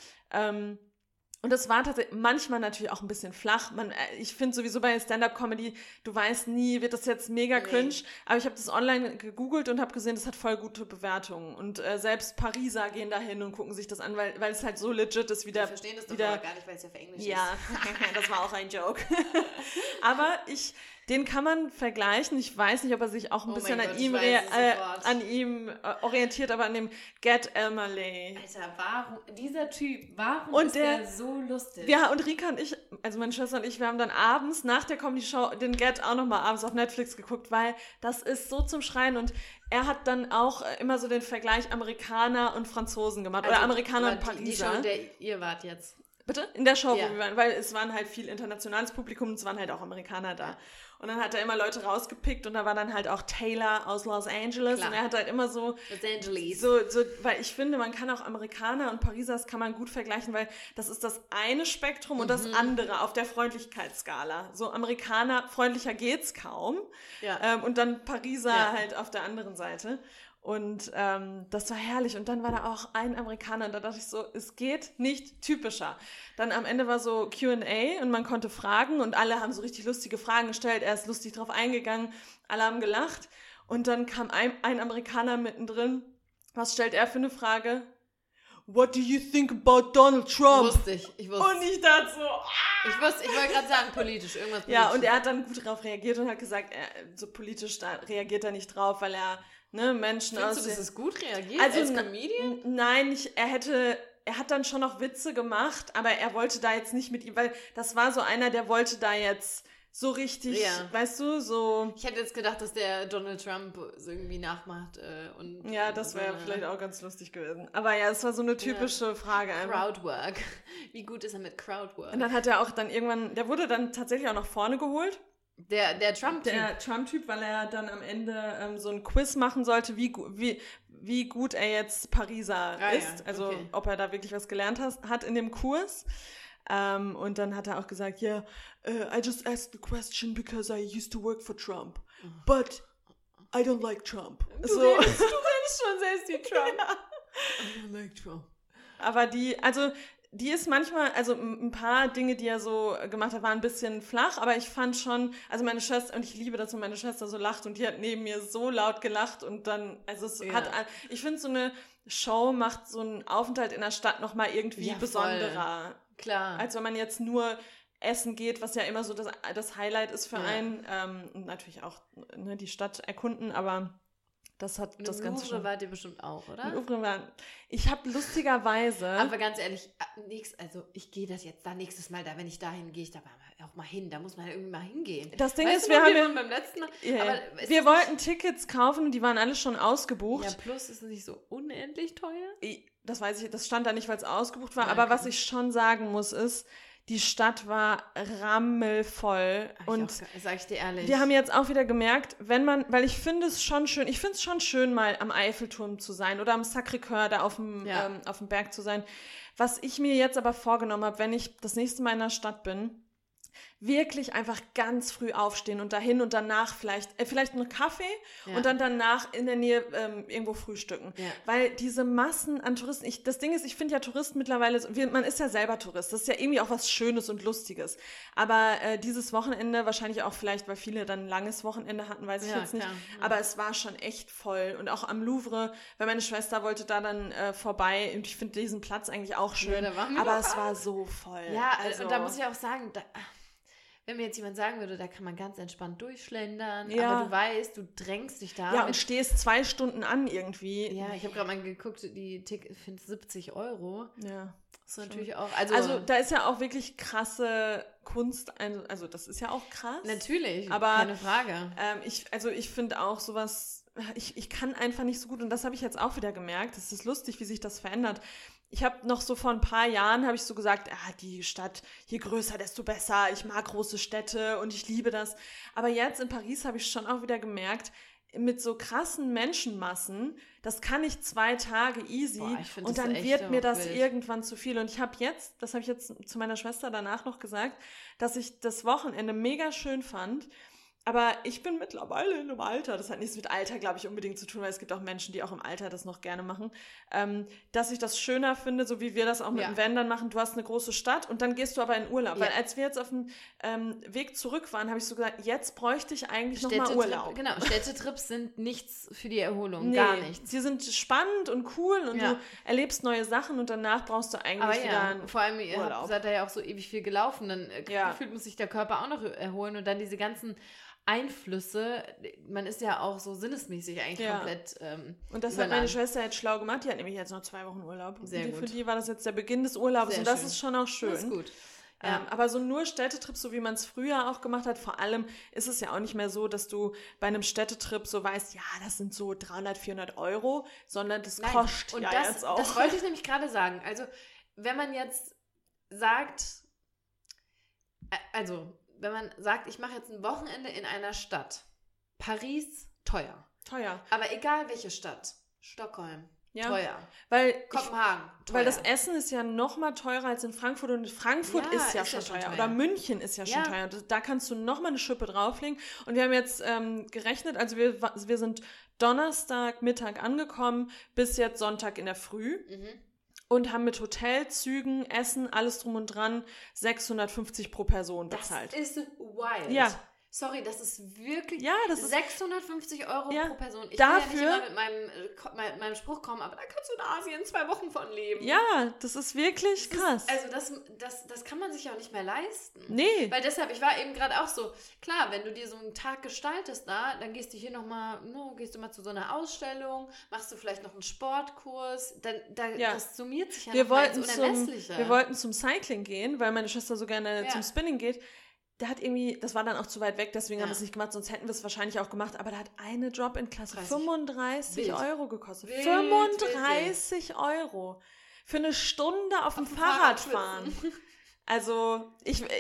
[SPEAKER 1] Und das war tatsächlich manchmal natürlich auch ein bisschen flach. Ich finde sowieso bei Stand-Up-Comedy, du weißt nie, wird das jetzt mega cringe. Aber ich habe das online gegoogelt und habe gesehen, das hat voll gute Bewertungen. Und selbst Pariser gehen da hin und gucken sich das an, weil es halt so legit ist,
[SPEAKER 2] Wir verstehen das doch aber gar nicht, weil es ja für Englisch
[SPEAKER 1] ja, das war auch ein Joke. Aber den kann man vergleichen. Ich weiß nicht, ob er sich auch ein bisschen
[SPEAKER 2] mein
[SPEAKER 1] an
[SPEAKER 2] Gott,
[SPEAKER 1] ihm,
[SPEAKER 2] ich weiß es sofort.
[SPEAKER 1] an ihm orientiert, aber an dem Get Elmaleh.
[SPEAKER 2] ist. Alter, warum
[SPEAKER 1] Und
[SPEAKER 2] ist
[SPEAKER 1] der
[SPEAKER 2] der so lustig?
[SPEAKER 1] Ja, und Rika und ich, also meine Schwester und ich, wir haben dann abends nach der Comedy-Show den Get auch nochmal abends auf Netflix geguckt, weil das ist so zum Schreien und er hat dann auch immer so den Vergleich Amerikaner und Franzosen gemacht oder Amerikaner und
[SPEAKER 2] Die Show,
[SPEAKER 1] Pariser.
[SPEAKER 2] in der ihr wart jetzt.
[SPEAKER 1] Bitte? In der Show,
[SPEAKER 2] Ja.
[SPEAKER 1] wo wir waren, weil es waren halt viel internationales Publikum und es waren halt auch Amerikaner da. Und dann hat er immer Leute rausgepickt und da war dann halt auch Taylor aus Los Angeles
[SPEAKER 2] Klar.
[SPEAKER 1] und er hat halt immer so
[SPEAKER 2] Los Angeles.
[SPEAKER 1] so, weil ich finde, man kann auch Amerikaner und Parisers kann man gut vergleichen, weil das ist das eine Spektrum und das andere auf der Freundlichkeitsskala. So Amerikaner, freundlicher geht's kaum.
[SPEAKER 2] Ja.
[SPEAKER 1] Und dann Pariser
[SPEAKER 2] Ja.
[SPEAKER 1] halt auf der anderen Seite. Und das war herrlich. Und dann war da auch ein Amerikaner und da dachte ich so, es geht nicht typischer. Dann am Ende war so Q&A und man konnte fragen und alle haben so richtig lustige Fragen gestellt. Er ist lustig drauf eingegangen, alle haben gelacht. Und dann kam ein Amerikaner mittendrin. Was stellt er für eine Frage? What do you think about Donald Trump?
[SPEAKER 2] Wusste ich.
[SPEAKER 1] Und ich dachte so,
[SPEAKER 2] Ich wollte gerade sagen, politisch, irgendwas politisch.
[SPEAKER 1] ja, und er hat dann gut darauf reagiert und hat gesagt, so politisch da reagiert er nicht drauf, weil er Menschen
[SPEAKER 2] Findest
[SPEAKER 1] aus...
[SPEAKER 2] du, das ist gut reagiert
[SPEAKER 1] Also,
[SPEAKER 2] als Comedian?
[SPEAKER 1] Nein, er hat dann schon noch Witze gemacht, aber er wollte da jetzt nicht mit ihm, weil das war so einer, der wollte da jetzt so richtig, weißt du, so...
[SPEAKER 2] Ich hätte jetzt gedacht, dass der Donald Trump so irgendwie nachmacht.
[SPEAKER 1] Ja, das wäre vielleicht auch ganz lustig gewesen. Aber ja, es war so eine typische Frage einfach.
[SPEAKER 2] Crowdwork. Wie gut ist er mit Crowdwork?
[SPEAKER 1] Und dann hat er auch dann irgendwann, der wurde dann tatsächlich auch nach vorne geholt.
[SPEAKER 2] Der Trump-Typ.
[SPEAKER 1] Der Trump-Typ, weil er dann am Ende so ein Quiz machen sollte, wie gut er jetzt Pariser ist.
[SPEAKER 2] Ja,
[SPEAKER 1] also
[SPEAKER 2] okay.
[SPEAKER 1] ob er da wirklich was gelernt hat in dem Kurs. Und dann hat er auch gesagt, I just asked the question because I used to work for Trump. But I don't like Trump.
[SPEAKER 2] Du redest schon selbst wie Trump. I don't like Trump.
[SPEAKER 1] Aber die ist manchmal, also ein paar Dinge, die er so gemacht hat, waren ein bisschen flach, aber ich fand schon, also meine Schwester, und ich liebe das, wenn meine Schwester so lacht und die hat neben mir so laut gelacht und dann, also es ich finde so eine Show macht so einen Aufenthalt in der Stadt nochmal irgendwie besonderer.
[SPEAKER 2] Voll. Klar.
[SPEAKER 1] Als wenn man jetzt nur essen geht, was ja immer so das Highlight ist für einen, und natürlich auch die Stadt erkunden, aber das hat das Ganze schon.
[SPEAKER 2] Louvre wart ihr bestimmt auch, oder?
[SPEAKER 1] Ich habe lustigerweise...
[SPEAKER 2] Aber ganz ehrlich, ich gehe das jetzt da nächstes Mal, wenn ich dahin gehe, ich da auch mal hin. Da muss man ja irgendwie mal hingehen.
[SPEAKER 1] Das Ding
[SPEAKER 2] weißt
[SPEAKER 1] ist,
[SPEAKER 2] du noch, wir waren beim letzten Mal.
[SPEAKER 1] Yeah. Wir wollten Tickets kaufen und die waren alle schon ausgebucht.
[SPEAKER 2] Ja, plus ist es nicht so unendlich teuer.
[SPEAKER 1] Das weiß ich, das stand da nicht, weil es ausgebucht war.
[SPEAKER 2] Ja,
[SPEAKER 1] aber
[SPEAKER 2] okay.
[SPEAKER 1] was ich schon sagen muss, ist, die Stadt war rammelvoll.
[SPEAKER 2] Sag ich dir ehrlich.
[SPEAKER 1] Wir haben jetzt auch wieder gemerkt, weil ich finde es schon schön, mal am Eiffelturm zu sein oder am Sacré-Cœur da auf dem Berg zu sein. Was ich mir jetzt aber vorgenommen habe, wenn ich das nächste Mal in der Stadt bin, wirklich einfach ganz früh aufstehen und dahin und danach vielleicht einen Kaffee und dann danach in der Nähe irgendwo frühstücken. Ja. Weil diese Massen an Touristen, das Ding ist, ich finde ja Touristen mittlerweile, man ist ja selber Tourist, das ist ja irgendwie auch was Schönes und Lustiges. Aber dieses Wochenende, wahrscheinlich auch vielleicht, weil viele dann ein langes Wochenende hatten, weiß ich jetzt nicht, aber es war schon echt voll. Und auch am Louvre, weil meine Schwester wollte da dann vorbei und ich finde diesen Platz eigentlich auch schön, aber es war so voll.
[SPEAKER 2] Ja, und da muss ich auch sagen, wenn mir jetzt jemand sagen würde, da kann man ganz entspannt durchschlendern, aber du weißt, du drängst dich da.
[SPEAKER 1] Ja, und stehst 2 Stunden an irgendwie.
[SPEAKER 2] Ja, ich habe gerade mal geguckt, die Ticket, ich finde 70 €.
[SPEAKER 1] Ja.
[SPEAKER 2] Das ist natürlich auch...
[SPEAKER 1] Also da ist ja auch wirklich krasse Kunst, also das ist ja auch krass.
[SPEAKER 2] Natürlich,
[SPEAKER 1] aber,
[SPEAKER 2] keine Frage.
[SPEAKER 1] Ich finde auch sowas, ich kann einfach nicht so gut, und das habe ich jetzt auch wieder gemerkt, es ist lustig, wie sich das verändert. Ich habe noch so vor ein paar Jahren, habe ich so gesagt, die Stadt, je größer, desto besser, ich mag große Städte und ich liebe das. Aber jetzt in Paris habe ich schon auch wieder gemerkt, mit so krassen Menschenmassen, das kann ich 2 Tage easy. Und dann wird mir das irgendwann zu viel. Und das habe ich jetzt zu meiner Schwester danach noch gesagt, dass ich das Wochenende mega schön fand. Aber ich bin mittlerweile in einem Alter, das hat nichts mit Alter, glaube ich, unbedingt zu tun, weil es gibt auch Menschen, die auch im Alter das noch gerne machen, dass ich das schöner finde, so wie wir das auch mit dem Wandern machen. Du hast eine große Stadt und dann gehst du aber in Urlaub. Ja. Weil als wir jetzt auf dem Weg zurück waren, habe ich so gesagt, jetzt bräuchte ich eigentlich nochmal Urlaub.
[SPEAKER 2] Genau, Städtetrips sind nichts für die Erholung, gar nichts.
[SPEAKER 1] Sie sind spannend und cool und du erlebst neue Sachen und danach brauchst du eigentlich wieder einen
[SPEAKER 2] vor allem, ihr seid ja auch so ewig viel gelaufen, dann gefühlt muss sich der Körper auch noch erholen und dann diese ganzen Einflüsse, man ist ja auch so sinnesmäßig eigentlich komplett
[SPEAKER 1] und das hat meine Schwester jetzt schlau gemacht, die hat nämlich jetzt noch 2 Wochen Urlaub.
[SPEAKER 2] Sehr gut.
[SPEAKER 1] Für die war das jetzt der Beginn des Urlaubs
[SPEAKER 2] Sehr
[SPEAKER 1] und das
[SPEAKER 2] schön.
[SPEAKER 1] ist schon auch schön.
[SPEAKER 2] Das ist gut.
[SPEAKER 1] Aber so nur Städtetrips, so wie man es früher auch gemacht hat, vor allem ist es ja auch nicht mehr so, dass du bei einem Städtetrip so weißt, ja, das sind so 300, 400 Euro, sondern das kostet und jetzt auch.
[SPEAKER 2] Das wollte ich nämlich gerade sagen. Also, wenn man jetzt sagt, ich mache jetzt ein Wochenende in einer Stadt. Paris, teuer. Aber egal welche Stadt. Stockholm, teuer. Kopenhagen, teuer.
[SPEAKER 1] Weil das Essen ist ja noch mal teurer als in Frankfurt und Frankfurt ist ja schon teuer. Oder München ist ja schon teuer. Da kannst du noch mal eine Schippe drauflegen. Und wir haben jetzt gerechnet, also wir sind Donnerstag Mittag angekommen, bis jetzt Sonntag in der Früh. Und haben mit Hotelzügen, Essen, alles drum und dran 650 pro Person bezahlt.
[SPEAKER 2] Das ist wild.
[SPEAKER 1] Ja.
[SPEAKER 2] Sorry, das ist wirklich 650 Euro pro Person. Ich will ja nicht immer mit meinem Spruch kommen, aber da kannst du in Asien 2 Wochen von leben.
[SPEAKER 1] Ja, das ist wirklich krass.
[SPEAKER 2] Das kann man sich ja auch nicht mehr leisten.
[SPEAKER 1] Nee.
[SPEAKER 2] Weil deshalb, ich war eben gerade auch so, klar, wenn du dir so einen Tag gestaltest dann gehst du hier nochmal, gehst du mal zu so einer Ausstellung, machst du vielleicht noch einen Sportkurs, das summiert sich ja noch ins Unermessliche.
[SPEAKER 1] Wir wollten zum Cycling gehen, weil meine Schwester so gerne zum Spinning geht. Der hat irgendwie, das war dann auch zu weit weg, deswegen haben wir es nicht gemacht, sonst hätten wir es wahrscheinlich auch gemacht, aber da hat eine Drop-in-Klasse 35 Euro gekostet. 35 Euro für eine Stunde auf dem Fahrrad fahren. Also,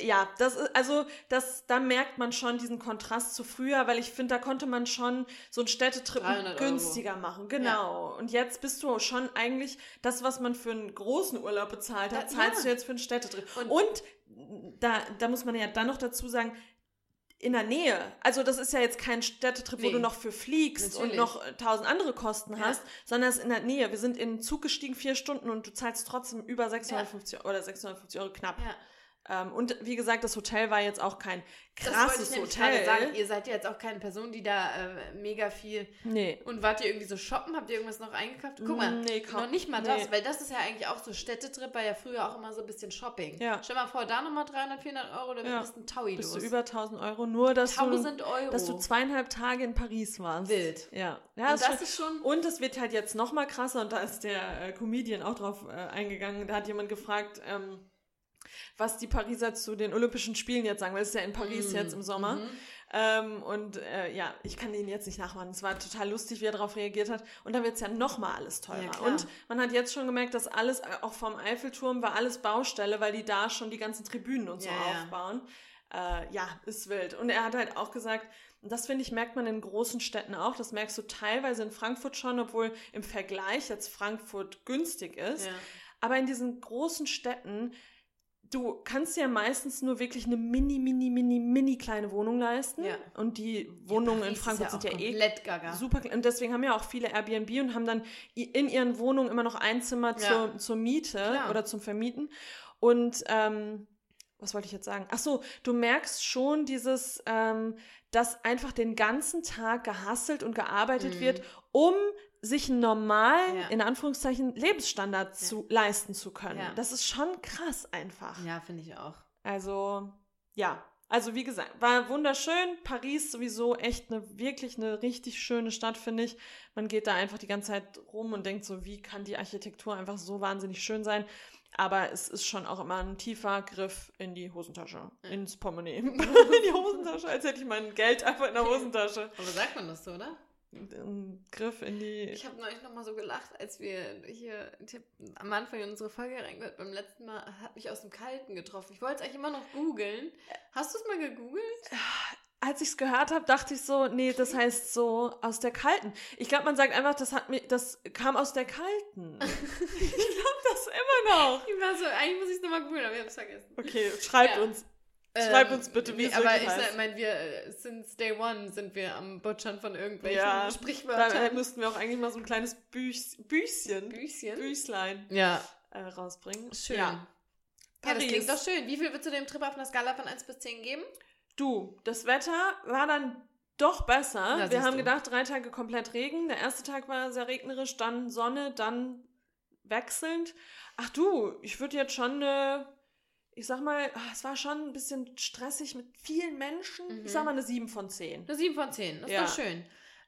[SPEAKER 1] da merkt man schon diesen Kontrast zu früher, weil ich finde, da konnte man schon so einen Städtetrip günstiger machen. Genau. Ja. Und jetzt bist du schon eigentlich das, was man für einen großen Urlaub bezahlt hat, zahlst du jetzt für einen Städtetrip. Und da muss man ja dann noch dazu sagen, in der Nähe. Also das ist ja jetzt kein Städtetrip, wo du noch für fliegst und noch 1000 andere Kosten hast, sondern es ist in der Nähe. Wir sind in den Zug gestiegen 4 Stunden und du zahlst trotzdem über 650 oder 650 Euro knapp. Ja. Und wie gesagt, das Hotel war jetzt auch kein krasses Hotel.
[SPEAKER 2] Sagen, ihr seid ja jetzt auch keine Person, die da mega viel...
[SPEAKER 1] Nee.
[SPEAKER 2] Und wart ihr irgendwie so shoppen? Habt ihr irgendwas noch eingekauft? Guck mal, noch nicht mal das, weil das ist ja eigentlich auch so Städtetrip, war ja früher auch immer so ein bisschen Shopping. Ja. Stell mal vor, da nochmal 300, 400 Euro, da bist du ein Taui los.
[SPEAKER 1] Bist du über 1000 Euro, nur dass du 2,5 Tage in Paris warst.
[SPEAKER 2] Wild.
[SPEAKER 1] Ja.
[SPEAKER 2] Und das ist schon...
[SPEAKER 1] Und es wird halt jetzt noch mal krasser und da ist der Comedian auch drauf eingegangen. Da hat jemand gefragt, was die Pariser zu den Olympischen Spielen jetzt sagen, weil es ist ja in Paris jetzt im Sommer. Ich kann ihn jetzt nicht nachmachen. Es war total lustig, wie er darauf reagiert hat. Und dann wird es ja nochmal alles teurer. Ja, und man hat jetzt schon gemerkt, dass alles, auch vom Eiffelturm, war alles Baustelle, weil die da schon die ganzen Tribünen und so aufbauen. Ist wild. Und er hat halt auch gesagt, und das finde ich, merkt man in großen Städten auch, das merkst du teilweise in Frankfurt schon, obwohl im Vergleich jetzt Frankfurt günstig ist. Ja. Aber in diesen großen Städten, du kannst dir ja meistens nur wirklich eine mini kleine Wohnung leisten. Ja. Und die Wohnungen in Frankfurt sind ja
[SPEAKER 2] komplett gaga.
[SPEAKER 1] Super klein. Und deswegen haben ja auch viele Airbnb und haben dann in ihren Wohnungen immer noch ein Zimmer zur Miete oder zum Vermieten. Und was wollte ich jetzt sagen? Ach so, du merkst schon dieses, dass einfach den ganzen Tag gehustelt und gearbeitet wird, um sich einen normalen, in Anführungszeichen, Lebensstandard leisten zu können. Ja. Das ist schon krass einfach.
[SPEAKER 2] Ja, finde ich auch.
[SPEAKER 1] Also, Also wie gesagt, war wunderschön. Paris sowieso echt wirklich eine richtig schöne Stadt, finde ich. Man geht da einfach die ganze Zeit rum und denkt so, wie kann die Architektur einfach so wahnsinnig schön sein? Aber es ist schon auch immer ein tiefer Griff in die Hosentasche, ins Portemonnaie. In die Hosentasche, als hätte ich mein Geld einfach in der Hosentasche.
[SPEAKER 2] Aber sagt man das so, oder?
[SPEAKER 1] Ein Griff in die...
[SPEAKER 2] Ich habe neulich nochmal so gelacht, als wir hier am Anfang in unsere Folge reingehört. Beim letzten Mal hat mich aus dem Kalten getroffen. Ich wollte es eigentlich immer noch googeln. Hast du es mal gegoogelt?
[SPEAKER 1] Als ich es gehört habe, dachte ich so, nee, das heißt so aus der Kalten. Ich glaube, man sagt einfach, das kam aus der Kalten. Ich glaube das immer noch.
[SPEAKER 2] Ich war so, eigentlich muss ich es nochmal googeln, aber ich habe es vergessen.
[SPEAKER 1] Okay, schreibt uns. Schreibt uns bitte, wie es
[SPEAKER 2] aber
[SPEAKER 1] wirklich
[SPEAKER 2] ich
[SPEAKER 1] heißt.
[SPEAKER 2] meine, since day one sind wir am Butchern von irgendwelchen Sprichwörtern.
[SPEAKER 1] Da müssten wir auch eigentlich mal so ein kleines Büchlein rausbringen.
[SPEAKER 2] Schön. Ja, das klingt doch schön. Wie viel würdest du dem Trip auf einer Skala von 1 bis 10 geben?
[SPEAKER 1] Du, das Wetter war dann doch besser. Wir haben gedacht, 3 Tage komplett Regen. Der erste Tag war sehr regnerisch, dann Sonne, dann wechselnd. Ach du, ich würde jetzt schon ich sag mal, es war schon ein bisschen stressig mit vielen Menschen. Ich sag mal eine 7 von 10.
[SPEAKER 2] Eine 7 von 10, das ist doch schön.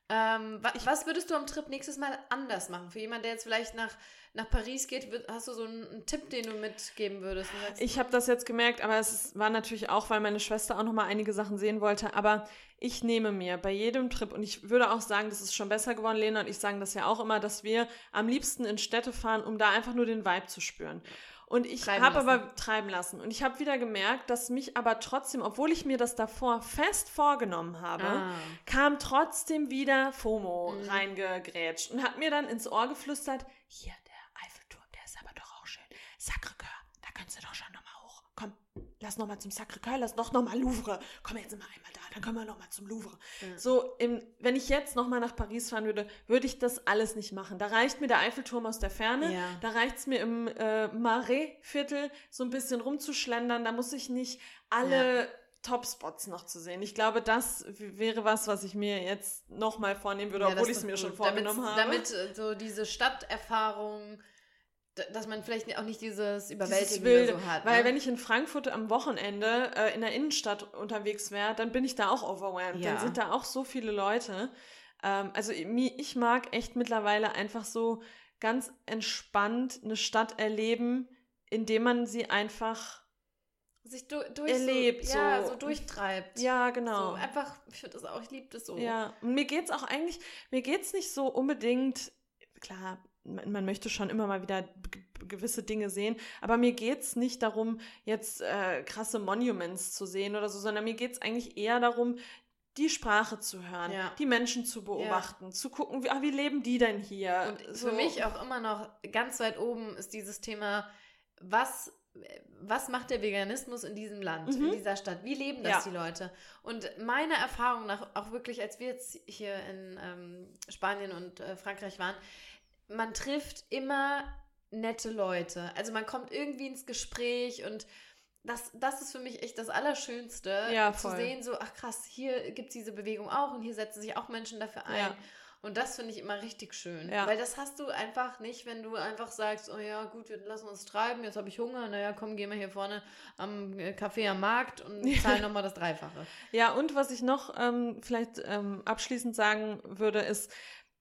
[SPEAKER 2] Was würdest du am Trip nächstes Mal anders machen? Für jemanden, der jetzt vielleicht nach Paris geht, hast du so einen Tipp, den du mitgeben würdest?
[SPEAKER 1] Ich habe das jetzt gemerkt, aber es war natürlich auch, weil meine Schwester auch nochmal einige Sachen sehen wollte, aber ich nehme mir bei jedem Trip, und ich würde auch sagen, das ist schon besser geworden, Lena und ich sagen das ja auch immer, dass wir am liebsten in Städte fahren, um da einfach nur den Vibe zu spüren. Und ich habe aber treiben lassen. Und ich habe wieder gemerkt, dass mich aber trotzdem, obwohl ich mir das davor fest vorgenommen habe, kam trotzdem wieder FOMO reingegrätscht und hat mir dann ins Ohr geflüstert, hier, der Eiffelturm, der ist aber doch auch schön. Sacré-Cœur, da kannst du doch schon nochmal hoch. Komm, lass nochmal zum Sacré-Cœur, lass doch nochmal Louvre. Komm, jetzt sind wir einmal da, dann können wir nochmal zum Louvre. Ja. So, wenn ich jetzt nochmal nach Paris fahren würde ich das alles nicht machen. Da reicht mir der Eiffelturm aus der Ferne, da reicht es mir im Marais-Viertel so ein bisschen rumzuschlendern, da muss ich nicht alle Top-Spots noch zu sehen. Ich glaube, das wäre was ich mir jetzt nochmal vornehmen würde, obwohl ich es mir schon vorgenommen habe.
[SPEAKER 2] Damit so diese Stadterfahrung, dass man vielleicht auch nicht dieses Überwältigende so hat.
[SPEAKER 1] Weil wenn ich in Frankfurt am Wochenende in der Innenstadt unterwegs wäre, dann bin ich da auch overwhelmed. Dann sind da auch so viele Leute. Also ich mag echt mittlerweile einfach so ganz entspannt eine Stadt erleben, indem man sie einfach
[SPEAKER 2] sich
[SPEAKER 1] erlebt.
[SPEAKER 2] So durchtreibt.
[SPEAKER 1] Ja, genau.
[SPEAKER 2] So einfach, ich finde das auch, ich liebe das so.
[SPEAKER 1] Ja, und mir geht's nicht so unbedingt, klar, man möchte schon immer mal wieder gewisse Dinge sehen, aber mir geht's nicht darum, jetzt krasse Monuments zu sehen oder so, sondern mir geht's eigentlich eher darum, die Sprache zu hören, die Menschen zu beobachten, zu gucken, wie leben die denn hier?
[SPEAKER 2] Und für mich auch immer noch ganz weit oben ist dieses Thema, was macht der Veganismus in diesem Land, in dieser Stadt? Wie leben das die Leute? Und meiner Erfahrung nach, auch wirklich, als wir jetzt hier in Spanien und Frankreich waren, man trifft immer nette Leute. Also man kommt irgendwie ins Gespräch und das ist für mich echt das Allerschönste, zu sehen, so, ach krass, hier gibt es diese Bewegung auch und hier setzen sich auch Menschen dafür ein. Ja. Und das finde ich immer richtig schön. Ja. Weil das hast du einfach nicht, wenn du einfach sagst, oh ja, gut, wir lassen uns treiben, jetzt habe ich Hunger, naja, komm, gehen wir hier vorne am Café am Markt und zahlen nochmal das Dreifache.
[SPEAKER 1] Ja, und was ich noch vielleicht abschließend sagen würde, ist,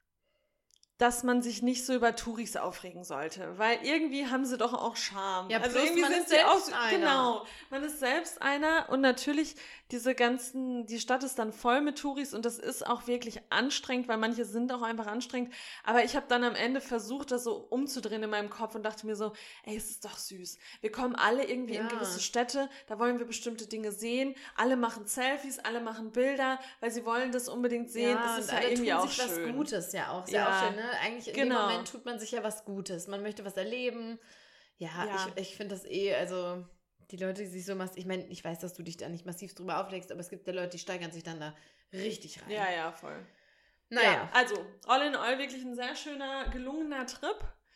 [SPEAKER 1] dass man sich nicht so über Touris aufregen sollte, weil irgendwie haben sie doch auch Charme.
[SPEAKER 2] Ja,
[SPEAKER 1] also
[SPEAKER 2] plus
[SPEAKER 1] irgendwie
[SPEAKER 2] man
[SPEAKER 1] sind
[SPEAKER 2] ist
[SPEAKER 1] sie
[SPEAKER 2] selbst
[SPEAKER 1] auch
[SPEAKER 2] einer.
[SPEAKER 1] Genau, man ist selbst einer und natürlich die Stadt ist dann voll mit Touris und das ist auch wirklich anstrengend, weil manche sind auch einfach anstrengend, aber ich habe dann am Ende versucht, das so umzudrehen in meinem Kopf und dachte mir so, ey, es ist doch süß. Wir kommen alle irgendwie in gewisse Städte, da wollen wir bestimmte Dinge sehen, alle machen Selfies, alle machen Bilder, weil sie wollen das unbedingt sehen.
[SPEAKER 2] Ja,
[SPEAKER 1] es ist ja irgendwie auch schön.
[SPEAKER 2] Was Gutes auch schön, ne? Eigentlich in dem Moment tut man sich ja was Gutes. Man möchte was erleben. Ja. Ich finde das also die Leute, die sich so ich meine, ich weiß, dass du dich da nicht massiv drüber auflegst, aber es gibt ja Leute, die steigern sich dann da richtig rein.
[SPEAKER 1] Ja, voll.
[SPEAKER 2] Naja.
[SPEAKER 1] Ja, also, all in all wirklich ein sehr schöner, gelungener Trip.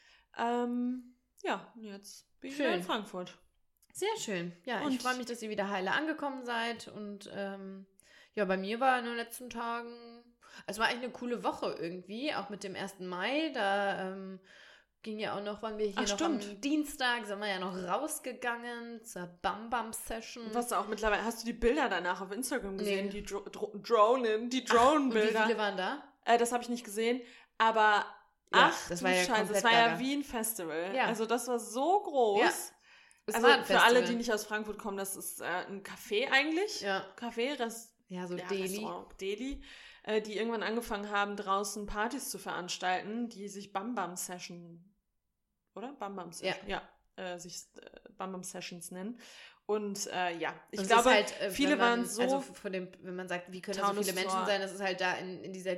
[SPEAKER 1] Jetzt bin ich wieder in Frankfurt.
[SPEAKER 2] Sehr schön. Ja, und ich freue mich, dass ihr wieder heile angekommen seid und bei mir war in den letzten Tagen, es war eigentlich eine coole Woche irgendwie, auch mit dem 1. Mai, da ging ja auch noch, waren wir hier am Dienstag, sind wir ja noch rausgegangen zur Bam-Bam-Session.
[SPEAKER 1] Was auch mittlerweile, hast du die Bilder danach auf Instagram gesehen? Nee. Die Drone-Bilder.
[SPEAKER 2] Wie viele waren da?
[SPEAKER 1] Das habe ich nicht gesehen, aber Ach,
[SPEAKER 2] das
[SPEAKER 1] du
[SPEAKER 2] war ja
[SPEAKER 1] Scheiße,
[SPEAKER 2] komplett
[SPEAKER 1] das war ja
[SPEAKER 2] gaga.
[SPEAKER 1] wie ein Festival.
[SPEAKER 2] Ja.
[SPEAKER 1] Also das war so groß.
[SPEAKER 2] Ja. Es
[SPEAKER 1] Also
[SPEAKER 2] war ein
[SPEAKER 1] für alle,
[SPEAKER 2] Festival.
[SPEAKER 1] die nicht aus Frankfurt kommen, das ist ein Café eigentlich.
[SPEAKER 2] Ja.
[SPEAKER 1] Café,
[SPEAKER 2] Ja, Deli.
[SPEAKER 1] Restaurant, Deli, die irgendwann angefangen haben, draußen Partys zu veranstalten, die sich Bam Bam Session, oder? Bam Bam Session, sich Bam Bam Sessions nennen. Und ich glaube,
[SPEAKER 2] halt,
[SPEAKER 1] viele waren so...
[SPEAKER 2] Also wenn man sagt, wie können da so viele Menschen sein, das ist halt da in dieser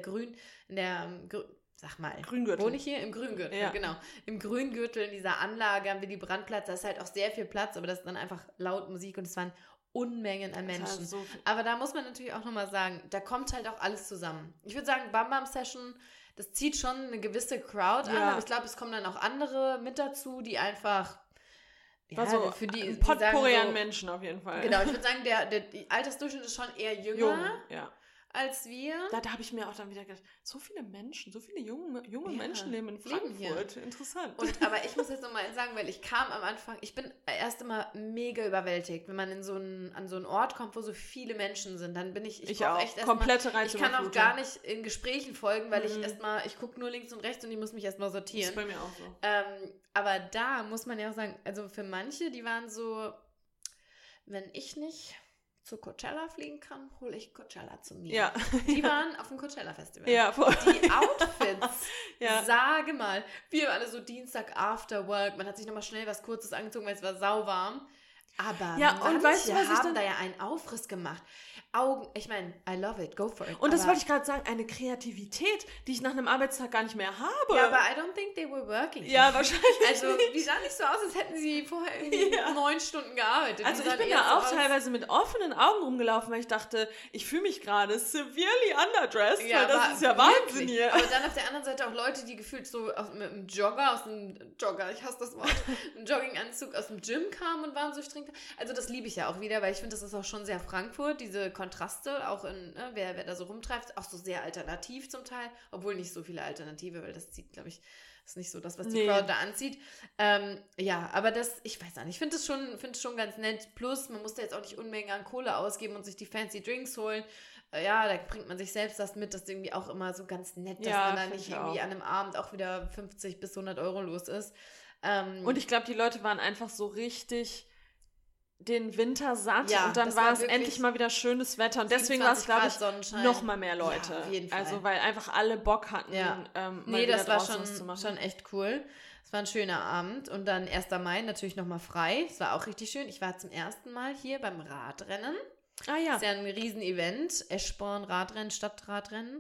[SPEAKER 2] sag mal.
[SPEAKER 1] Grüngürtel.
[SPEAKER 2] Wohne ich hier? Im Grüngürtel,
[SPEAKER 1] ja.
[SPEAKER 2] Genau. Im Grüngürtel, in dieser Anlage haben wir die Brandplatz, da ist halt auch sehr viel Platz, aber das ist dann einfach laut Musik und es waren Unmengen an Menschen.
[SPEAKER 1] So
[SPEAKER 2] aber da muss man natürlich auch nochmal sagen, da kommt halt auch alles zusammen. Ich würde sagen, Bam Bam Session, das zieht schon eine gewisse Crowd an, aber ich glaube, es kommen dann auch andere mit dazu, die einfach...
[SPEAKER 1] Ja, so
[SPEAKER 2] für die
[SPEAKER 1] ein Potpourri
[SPEAKER 2] so,
[SPEAKER 1] an Menschen auf jeden Fall.
[SPEAKER 2] Genau, ich würde sagen, der Altersdurchschnitt ist schon eher jünger als wir.
[SPEAKER 1] Da habe ich mir auch dann wieder gedacht, so viele Menschen, so viele junge Menschen leben in Frankfurt. Interessant.
[SPEAKER 2] Aber ich muss jetzt nochmal sagen, weil ich kam am Anfang, ich bin erst immer mega überwältigt, wenn man an so einen Ort kommt, wo so viele Menschen sind, dann bin ich
[SPEAKER 1] auch echt komplette
[SPEAKER 2] Reizüberflutung. Ich kann auch gar nicht in Gesprächen folgen, weil ich gucke nur links und rechts und ich muss mich erstmal sortieren.
[SPEAKER 1] Das ist bei mir auch so.
[SPEAKER 2] Aber da muss man ja auch sagen, also für manche, die waren so, wenn ich nicht zu Coachella fliegen kann, hole ich Coachella zu mir.
[SPEAKER 1] Ja.
[SPEAKER 2] Die waren auf dem Coachella-Festival.
[SPEAKER 1] Ja, voll.
[SPEAKER 2] Die Outfits, sage mal, wir alle so Dienstag after work, man hat sich nochmal schnell was Kurzes angezogen, weil es war sauwarm. Aber
[SPEAKER 1] und weißt du, was
[SPEAKER 2] haben da ja einen Aufriss gemacht. Ich meine, I love it, go for it.
[SPEAKER 1] Und das wollte ich gerade sagen, eine Kreativität, die ich nach einem Arbeitstag gar nicht mehr habe.
[SPEAKER 2] Ja, aber I don't think they were working.
[SPEAKER 1] Ja, wahrscheinlich
[SPEAKER 2] Also, die sah nicht so aus, als hätten sie vorher irgendwie 9 Stunden gearbeitet.
[SPEAKER 1] Also ich bin da auch teilweise mit offenen Augen rumgelaufen, weil ich dachte, ich fühle mich gerade severely underdressed, weil das ist ja Wahnsinn hier.
[SPEAKER 2] Aber dann auf der anderen Seite auch Leute, die gefühlt so mit einem Jogger, ich hasse das Wort, einem Jogginganzug aus dem Gym kamen und waren so streng. Also das liebe ich ja auch wieder, weil ich finde, das ist auch schon sehr Frankfurt, diese Kontraste, auch in, wer da so rumtreibt, auch so sehr alternativ zum Teil, obwohl nicht so viele Alternative, weil das zieht, glaube ich, ist nicht so das, was die Crowd da anzieht. Aber ich weiß nicht, ich finde es schon ganz nett. Plus, man muss da jetzt auch nicht Unmengen an Kohle ausgeben und sich die fancy Drinks holen. Da bringt man sich selbst das mit, das ist irgendwie auch immer so ganz nett, dass man da nicht irgendwie an einem Abend auch wieder 50 bis 100 Euro los ist.
[SPEAKER 1] Und ich glaube, die Leute waren einfach so richtig den Winter satt und dann war es endlich mal wieder schönes Wetter und deswegen war es, glaube ich, noch mal mehr Leute.
[SPEAKER 2] Ja, auf jeden Fall.
[SPEAKER 1] Also weil einfach alle Bock hatten, mal wieder
[SPEAKER 2] das war
[SPEAKER 1] was zu machen.
[SPEAKER 2] schon echt cool. Es war ein schöner Abend und dann 1. Mai natürlich nochmal frei. Es war auch richtig schön. Ich war zum ersten Mal hier beim Radrennen.
[SPEAKER 1] Ah ja.
[SPEAKER 2] Das ist ja ein Riesenevent. Eschborn Radrennen, Stadtradrennen.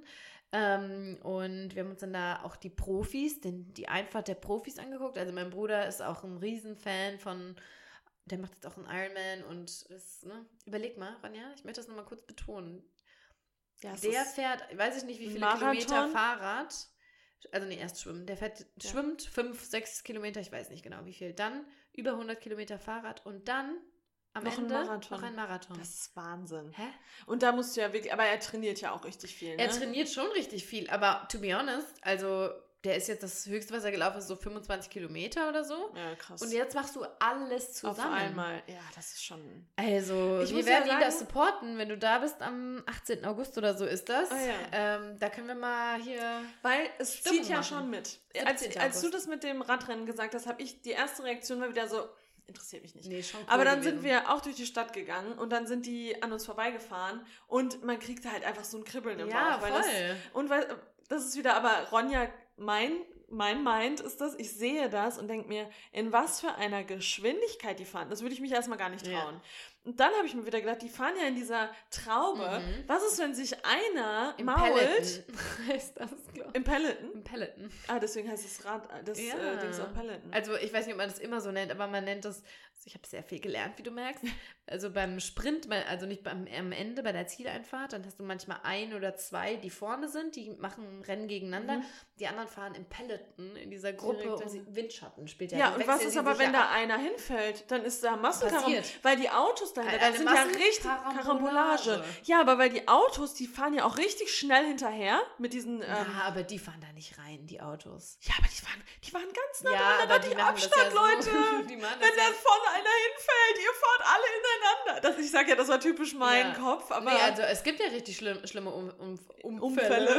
[SPEAKER 2] Und wir haben uns dann da auch die Profis, die Einfahrt der Profis angeguckt. Also mein Bruder ist auch ein Riesenfan der macht jetzt auch einen Ironman und ist, überleg mal, Ronja, ich möchte das nochmal kurz betonen. Ja, der fährt, weiß ich nicht, wie viele Kilometer Fahrrad, also erst schwimmen. Der schwimmt 5, 6 Kilometer, ich weiß nicht genau wie viel. Dann über 100 Kilometer Fahrrad und dann am Ende noch ein Marathon.
[SPEAKER 1] Das ist Wahnsinn. Hä? Und da musst du ja wirklich, aber er trainiert ja auch richtig viel, ne?
[SPEAKER 2] Er trainiert schon richtig viel, aber to be honest, also der ist jetzt das höchste, was er gelaufen ist, so 25 Kilometer oder so.
[SPEAKER 1] Ja, krass.
[SPEAKER 2] Und jetzt machst du alles zusammen.
[SPEAKER 1] Auf einmal. Ja, das ist schon...
[SPEAKER 2] Also, wir werden ihn das supporten, wenn du da bist, am 18. August oder so ist das.
[SPEAKER 1] Oh ja.
[SPEAKER 2] Da können wir mal hier...
[SPEAKER 1] Weil es zieht ja schon mit. Als du das mit dem Radrennen gesagt hast, habe ich, die erste Reaktion war wieder so, interessiert mich nicht.
[SPEAKER 2] Nee, schon cool
[SPEAKER 1] aber dann sind wir auch durch die Stadt gegangen und dann sind die an uns vorbeigefahren und man kriegt halt einfach so ein Kribbeln im Bauch.
[SPEAKER 2] Ja, voll.
[SPEAKER 1] Das ist wieder, aber Ronja, mein Mind ist das, ich sehe das und denke mir, in was für einer Geschwindigkeit die fahren. Das würde ich mich erstmal gar nicht trauen. Ja. Und dann habe ich mir wieder gedacht, die fahren ja in dieser Traube. Was ist, wenn sich einer
[SPEAKER 2] Im
[SPEAKER 1] mault?
[SPEAKER 2] Peloton heißt das, glaube ich.
[SPEAKER 1] Im Peloton?
[SPEAKER 2] Im Peloton.
[SPEAKER 1] Ah, deswegen heißt das Ding auch Peloton.
[SPEAKER 2] Also ich weiß nicht, ob man das immer so nennt, aber man nennt das, ich habe sehr viel gelernt, wie du merkst. Also beim Sprint, also nicht am Ende, bei der Zieleinfahrt, dann hast du manchmal 1 oder 2, die vorne sind, die machen Rennen gegeneinander. Die anderen fahren im Peloton in dieser Gruppe und Windschatten spielt ja.
[SPEAKER 1] Ja, und was ist aber, wenn da einer hinfällt? Dann ist da Massenkampf, weil die Autos dahinter. Das sind ja richtig Karambolage. Ja, aber weil die Autos, die fahren ja auch richtig schnell hinterher mit diesen...
[SPEAKER 2] aber die fahren da nicht rein, die Autos.
[SPEAKER 1] Ja, aber die waren ganz nah dran,
[SPEAKER 2] aber
[SPEAKER 1] die Abstand, Leute.
[SPEAKER 2] So,
[SPEAKER 1] wenn da vorne einer hinfällt, ihr fahrt alle ineinander. Ich sag ja, das war typisch mein Kopf, aber...
[SPEAKER 2] Nee, also es gibt ja richtig schlimme Unfälle.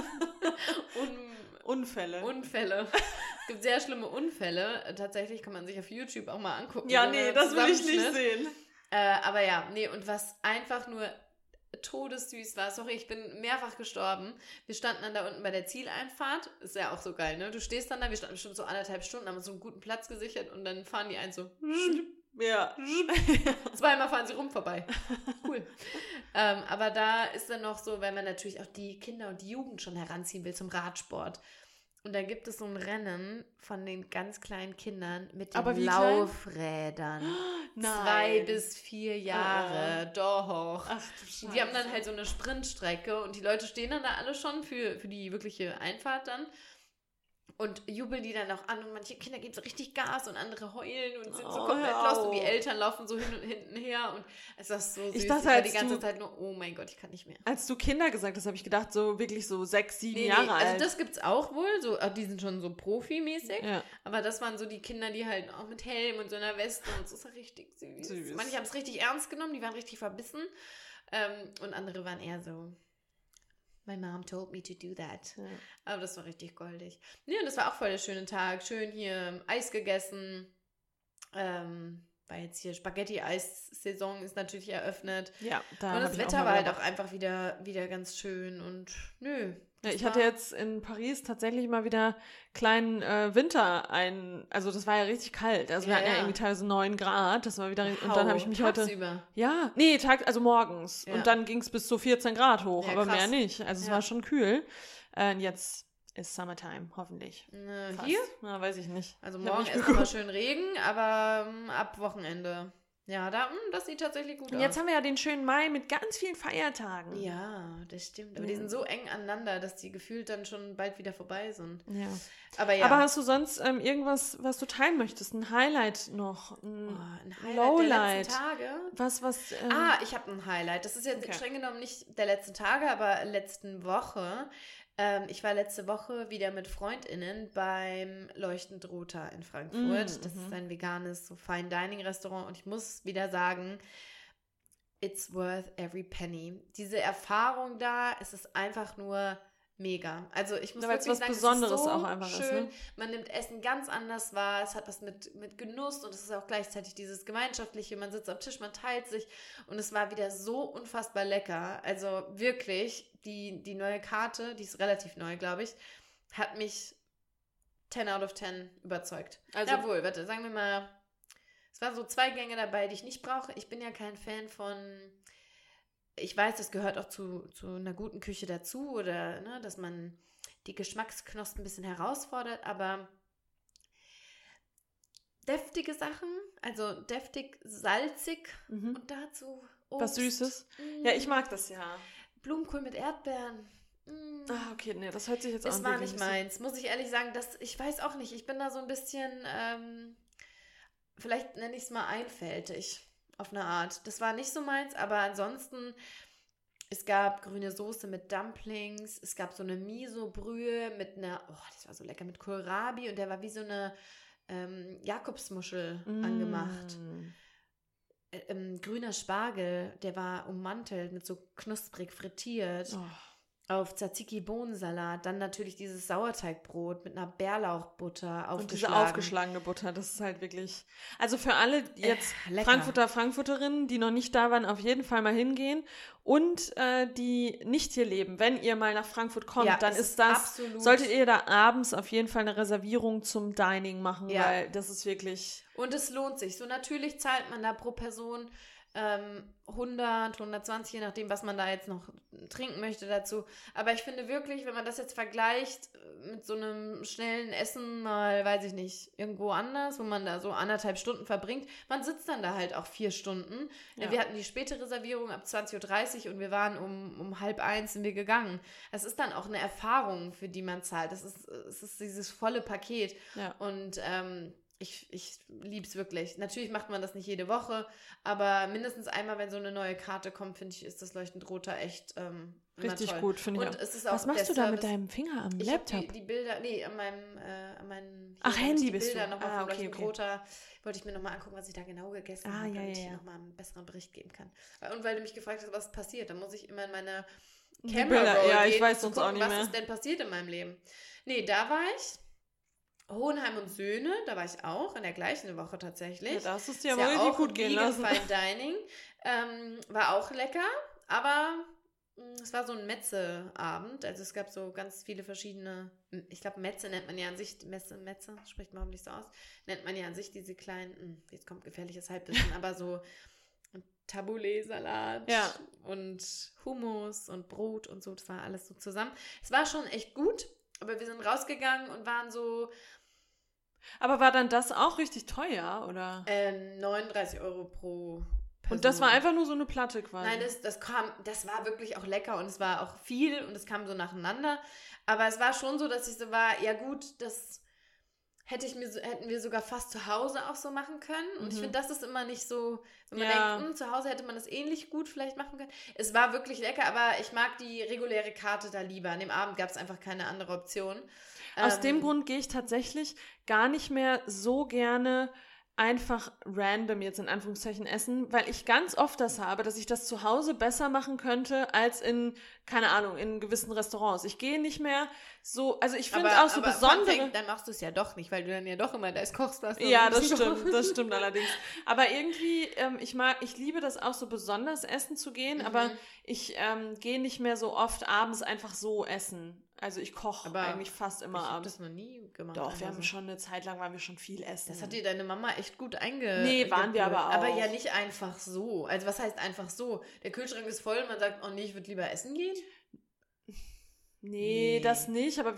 [SPEAKER 2] Unfälle. Es gibt sehr schlimme Unfälle. Tatsächlich kann man sich auf YouTube auch mal angucken.
[SPEAKER 1] Ja, nee, das will ich nicht sehen.
[SPEAKER 2] Aber ja, nee, und was einfach nur todessüß war, sorry, ich bin mehrfach gestorben. Wir standen dann da unten bei der Zieleinfahrt. Ist ja auch so geil, ne? Du stehst dann da, wir standen bestimmt so 1,5 Stunden, haben uns so einen guten Platz gesichert und dann fahren die einen so...
[SPEAKER 1] Ja.
[SPEAKER 2] Zweimal fahren sie vorbei. Cool. Aber da ist dann noch so, weil man natürlich auch die Kinder und die Jugend schon heranziehen will zum Radsport. Und da gibt es so ein Rennen von den ganz kleinen Kindern mit den Laufrädern. 2 bis 4 Jahre. Doch. Ach du Scheiße. Die haben dann halt so eine Sprintstrecke und die Leute stehen dann da alle schon für die wirkliche Einfahrt dann. Und jubeln die dann auch an und manche Kinder geben so richtig Gas und andere heulen und sind so komplett lost und die Eltern laufen so hin und hinten her und es ist so süß.
[SPEAKER 1] Ich dachte,
[SPEAKER 2] die ganze Zeit nur, oh mein Gott, ich kann nicht mehr.
[SPEAKER 1] Als du Kinder gesagt hast, habe ich gedacht, so wirklich so 6, 7 Jahre alt.
[SPEAKER 2] Also das gibt's auch wohl, so, die sind schon so profimäßig, aber das waren so die Kinder, die halt auch mit Helm und so einer Weste und so, ist ja richtig süß. Manche haben es richtig ernst genommen, die waren richtig verbissen und andere waren eher so... My mom told me to do that. Ja. Aber das war richtig goldig. Nee, und das war auch voll der schöne Tag. Schön hier Eis gegessen. Weil jetzt hier Spaghetti-Eis-Saison ist natürlich eröffnet. Ja, da und das Wetter war halt auch einfach wieder ganz schön. Und nö.
[SPEAKER 1] Ja, ich hatte jetzt in Paris tatsächlich mal wieder kleinen Winter also das war ja richtig kalt. Also wir hatten ja irgendwie teilweise 9 Grad. Das war wieder, und dann habe ich mich
[SPEAKER 2] tagsüber.
[SPEAKER 1] Also morgens. Ja. Und dann ging es bis zu 14 Grad hoch, aber krass. Mehr nicht. Also es war schon kühl. Jetzt ist Summertime, hoffentlich.
[SPEAKER 2] Hier?
[SPEAKER 1] Na, weiß ich nicht.
[SPEAKER 2] Also morgen ist immer schön Regen, aber ab Wochenende. Ja, das sieht tatsächlich gut aus.
[SPEAKER 1] Und jetzt haben wir ja den schönen Mai mit ganz vielen Feiertagen.
[SPEAKER 2] Ja, das stimmt. Aber die sind so eng aneinander, dass die gefühlt dann schon bald wieder vorbei sind.
[SPEAKER 1] Ja. Aber hast du sonst irgendwas, was du teilen möchtest? Ein Highlight noch?
[SPEAKER 2] Ein Highlight Lowlight. Der letzten Tage? Ich habe ein Highlight. Das ist jetzt streng genommen nicht der letzten Tage, aber letzten Woche. Ich war letzte Woche wieder mit FreundInnen beim Leuchtend Roter in Frankfurt. Das ist ein veganes so Fine-Dining-Restaurant und ich muss wieder sagen, it's worth every penny. Diese Erfahrung da, es ist einfach nur mega. Also ich muss wirklich sagen,
[SPEAKER 1] Besonderes
[SPEAKER 2] es ist so
[SPEAKER 1] auch einfach
[SPEAKER 2] schön.
[SPEAKER 1] Ist, ne?
[SPEAKER 2] Man nimmt Essen ganz anders wahr. Es hat was mit Genuss und es ist auch gleichzeitig dieses Gemeinschaftliche. Man sitzt am Tisch, man teilt sich und es war wieder so unfassbar lecker. Also wirklich, die neue Karte, die ist relativ neu, glaube ich, hat mich 10 out of 10 überzeugt. Also, jawohl, warte, sagen wir mal, es waren so 2 Gänge dabei, die ich nicht brauche. Ich bin ja kein Fan von... Ich weiß, das gehört auch zu einer guten Küche dazu oder ne, dass man die Geschmacksknospen ein bisschen herausfordert, aber deftige Sachen, also deftig, salzig und dazu Obst.
[SPEAKER 1] Was Süßes? Ja, ich mag das ja.
[SPEAKER 2] Blumenkohl mit Erdbeeren.
[SPEAKER 1] Okay, nee, das hört sich jetzt an.
[SPEAKER 2] Das war nicht meins, muss ich ehrlich sagen. Ich weiß auch nicht, ich bin da so ein bisschen, vielleicht nenne ich es mal einfältig. Auf eine Art. Das war nicht so meins, aber ansonsten, es gab grüne Soße mit Dumplings, es gab so eine Miso-Brühe mit das war so lecker, mit Kohlrabi und der war wie so eine Jakobsmuschel angemacht. Grüner Spargel, der war ummantelt mit so knusprig frittiert. Auf Tzatziki-Bohnensalat, dann natürlich dieses Sauerteigbrot mit einer Bärlauchbutter aufgeschlagen.
[SPEAKER 1] Und diese aufgeschlagene Butter, das ist halt wirklich... Also für alle jetzt Frankfurterinnen, die noch nicht da waren, auf jeden Fall mal hingehen. Und die nicht hier leben, wenn ihr mal nach Frankfurt kommt, dann ist das... Solltet ihr da abends auf jeden Fall eine Reservierung zum Dining machen, weil das ist wirklich...
[SPEAKER 2] Und es lohnt sich. So natürlich zahlt man da pro Person 100, 120, je nachdem, was man da jetzt noch trinken möchte dazu. Aber ich finde wirklich, wenn man das jetzt vergleicht mit so einem schnellen Essen mal, weiß ich nicht, irgendwo anders, wo man da so 1,5 Stunden verbringt, man sitzt dann da halt auch 4 Stunden. Ja. Wir hatten die späte Reservierung ab 20.30 Uhr und wir waren um 12:30 sind wir gegangen. Es ist dann auch eine Erfahrung, für die man zahlt. Es ist dieses volle Paket.
[SPEAKER 1] Ja.
[SPEAKER 2] Und Ich liebe es wirklich. Natürlich macht man das nicht jede Woche, aber mindestens einmal, wenn so eine neue Karte kommt, finde ich, ist das leuchtend roter echt
[SPEAKER 1] richtig
[SPEAKER 2] toll.
[SPEAKER 1] gut, finde ich
[SPEAKER 2] Und
[SPEAKER 1] auch.
[SPEAKER 2] es ist auch
[SPEAKER 1] was machst du da mit deinem Finger am Laptop?
[SPEAKER 2] Die Bilder, an meinem
[SPEAKER 1] Ach, Handy
[SPEAKER 2] die
[SPEAKER 1] bist
[SPEAKER 2] Bilder
[SPEAKER 1] du.
[SPEAKER 2] nochmal von
[SPEAKER 1] Okay,
[SPEAKER 2] leuchtend roter, wollte ich mir nochmal angucken, was ich da genau gegessen habe, damit ich nochmal einen besseren Bericht geben kann. Und weil du mich gefragt hast, was passiert, dann muss ich immer in meine Camera Roll gehen,
[SPEAKER 1] ich weiß
[SPEAKER 2] zu
[SPEAKER 1] sonst
[SPEAKER 2] gucken,
[SPEAKER 1] auch nicht mehr.
[SPEAKER 2] was ist denn passiert in meinem Leben. Nee, da war ich. Hohenheim und Söhne, da war ich auch, in der gleichen Woche tatsächlich.
[SPEAKER 1] Ja, das ist ja
[SPEAKER 2] Ist
[SPEAKER 1] wohl richtig
[SPEAKER 2] auch
[SPEAKER 1] gut gehen lassen.
[SPEAKER 2] Fine Dining. War auch lecker, aber es war so ein Metze-Abend. Also es gab so ganz viele verschiedene, ich glaube Metze nennt man ja an sich, Metze, spricht man nicht so aus, nennt man ja an sich diese kleinen, jetzt kommt gefährliches Halbwissen, aber so Tabbouleh-Salat und Hummus und Brot und so, das war alles so zusammen. Es war schon echt gut, aber wir sind rausgegangen und waren so...
[SPEAKER 1] Aber war dann das auch richtig teuer, oder?
[SPEAKER 2] 39 Euro pro Person.
[SPEAKER 1] Und das war einfach nur so eine Platte quasi?
[SPEAKER 2] Nein, das war wirklich auch lecker und es war auch viel und es kam so nacheinander. Aber es war schon so, dass ich so war, ja gut, das hätten wir sogar fast zu Hause auch so machen können. Und ich finde, das ist immer nicht so, wenn man denkt, zu Hause hätte man das ähnlich gut vielleicht machen können. Es war wirklich lecker, aber ich mag die reguläre Karte da lieber. An dem Abend gab es einfach keine andere Option.
[SPEAKER 1] Aus dem Grund gehe ich tatsächlich gar nicht mehr so gerne einfach random jetzt in Anführungszeichen essen, weil ich ganz oft das habe, dass ich das zu Hause besser machen könnte als in, keine Ahnung, in gewissen Restaurants. Ich gehe nicht mehr so, also ich finde auch so besondere...
[SPEAKER 2] Dann machst du es ja doch nicht, weil du dann ja doch immer das kochst. Was
[SPEAKER 1] ja, das stimmt allerdings. Aber irgendwie, ich liebe das auch so besonders essen zu gehen, aber ich gehe nicht mehr so oft abends einfach so essen. Also ich koche eigentlich fast immer abends.
[SPEAKER 2] Ich habe das noch nie gemacht.
[SPEAKER 1] Doch, wir haben schon eine Zeit lang, waren wir schon viel essen.
[SPEAKER 2] Das hat dir deine Mama echt gut
[SPEAKER 1] Nee, waren wir aber auch.
[SPEAKER 2] Aber ja nicht einfach so. Also was heißt einfach so? Der Kühlschrank ist voll und man sagt, oh nee, ich würde lieber essen gehen?
[SPEAKER 1] Nee, das nicht, aber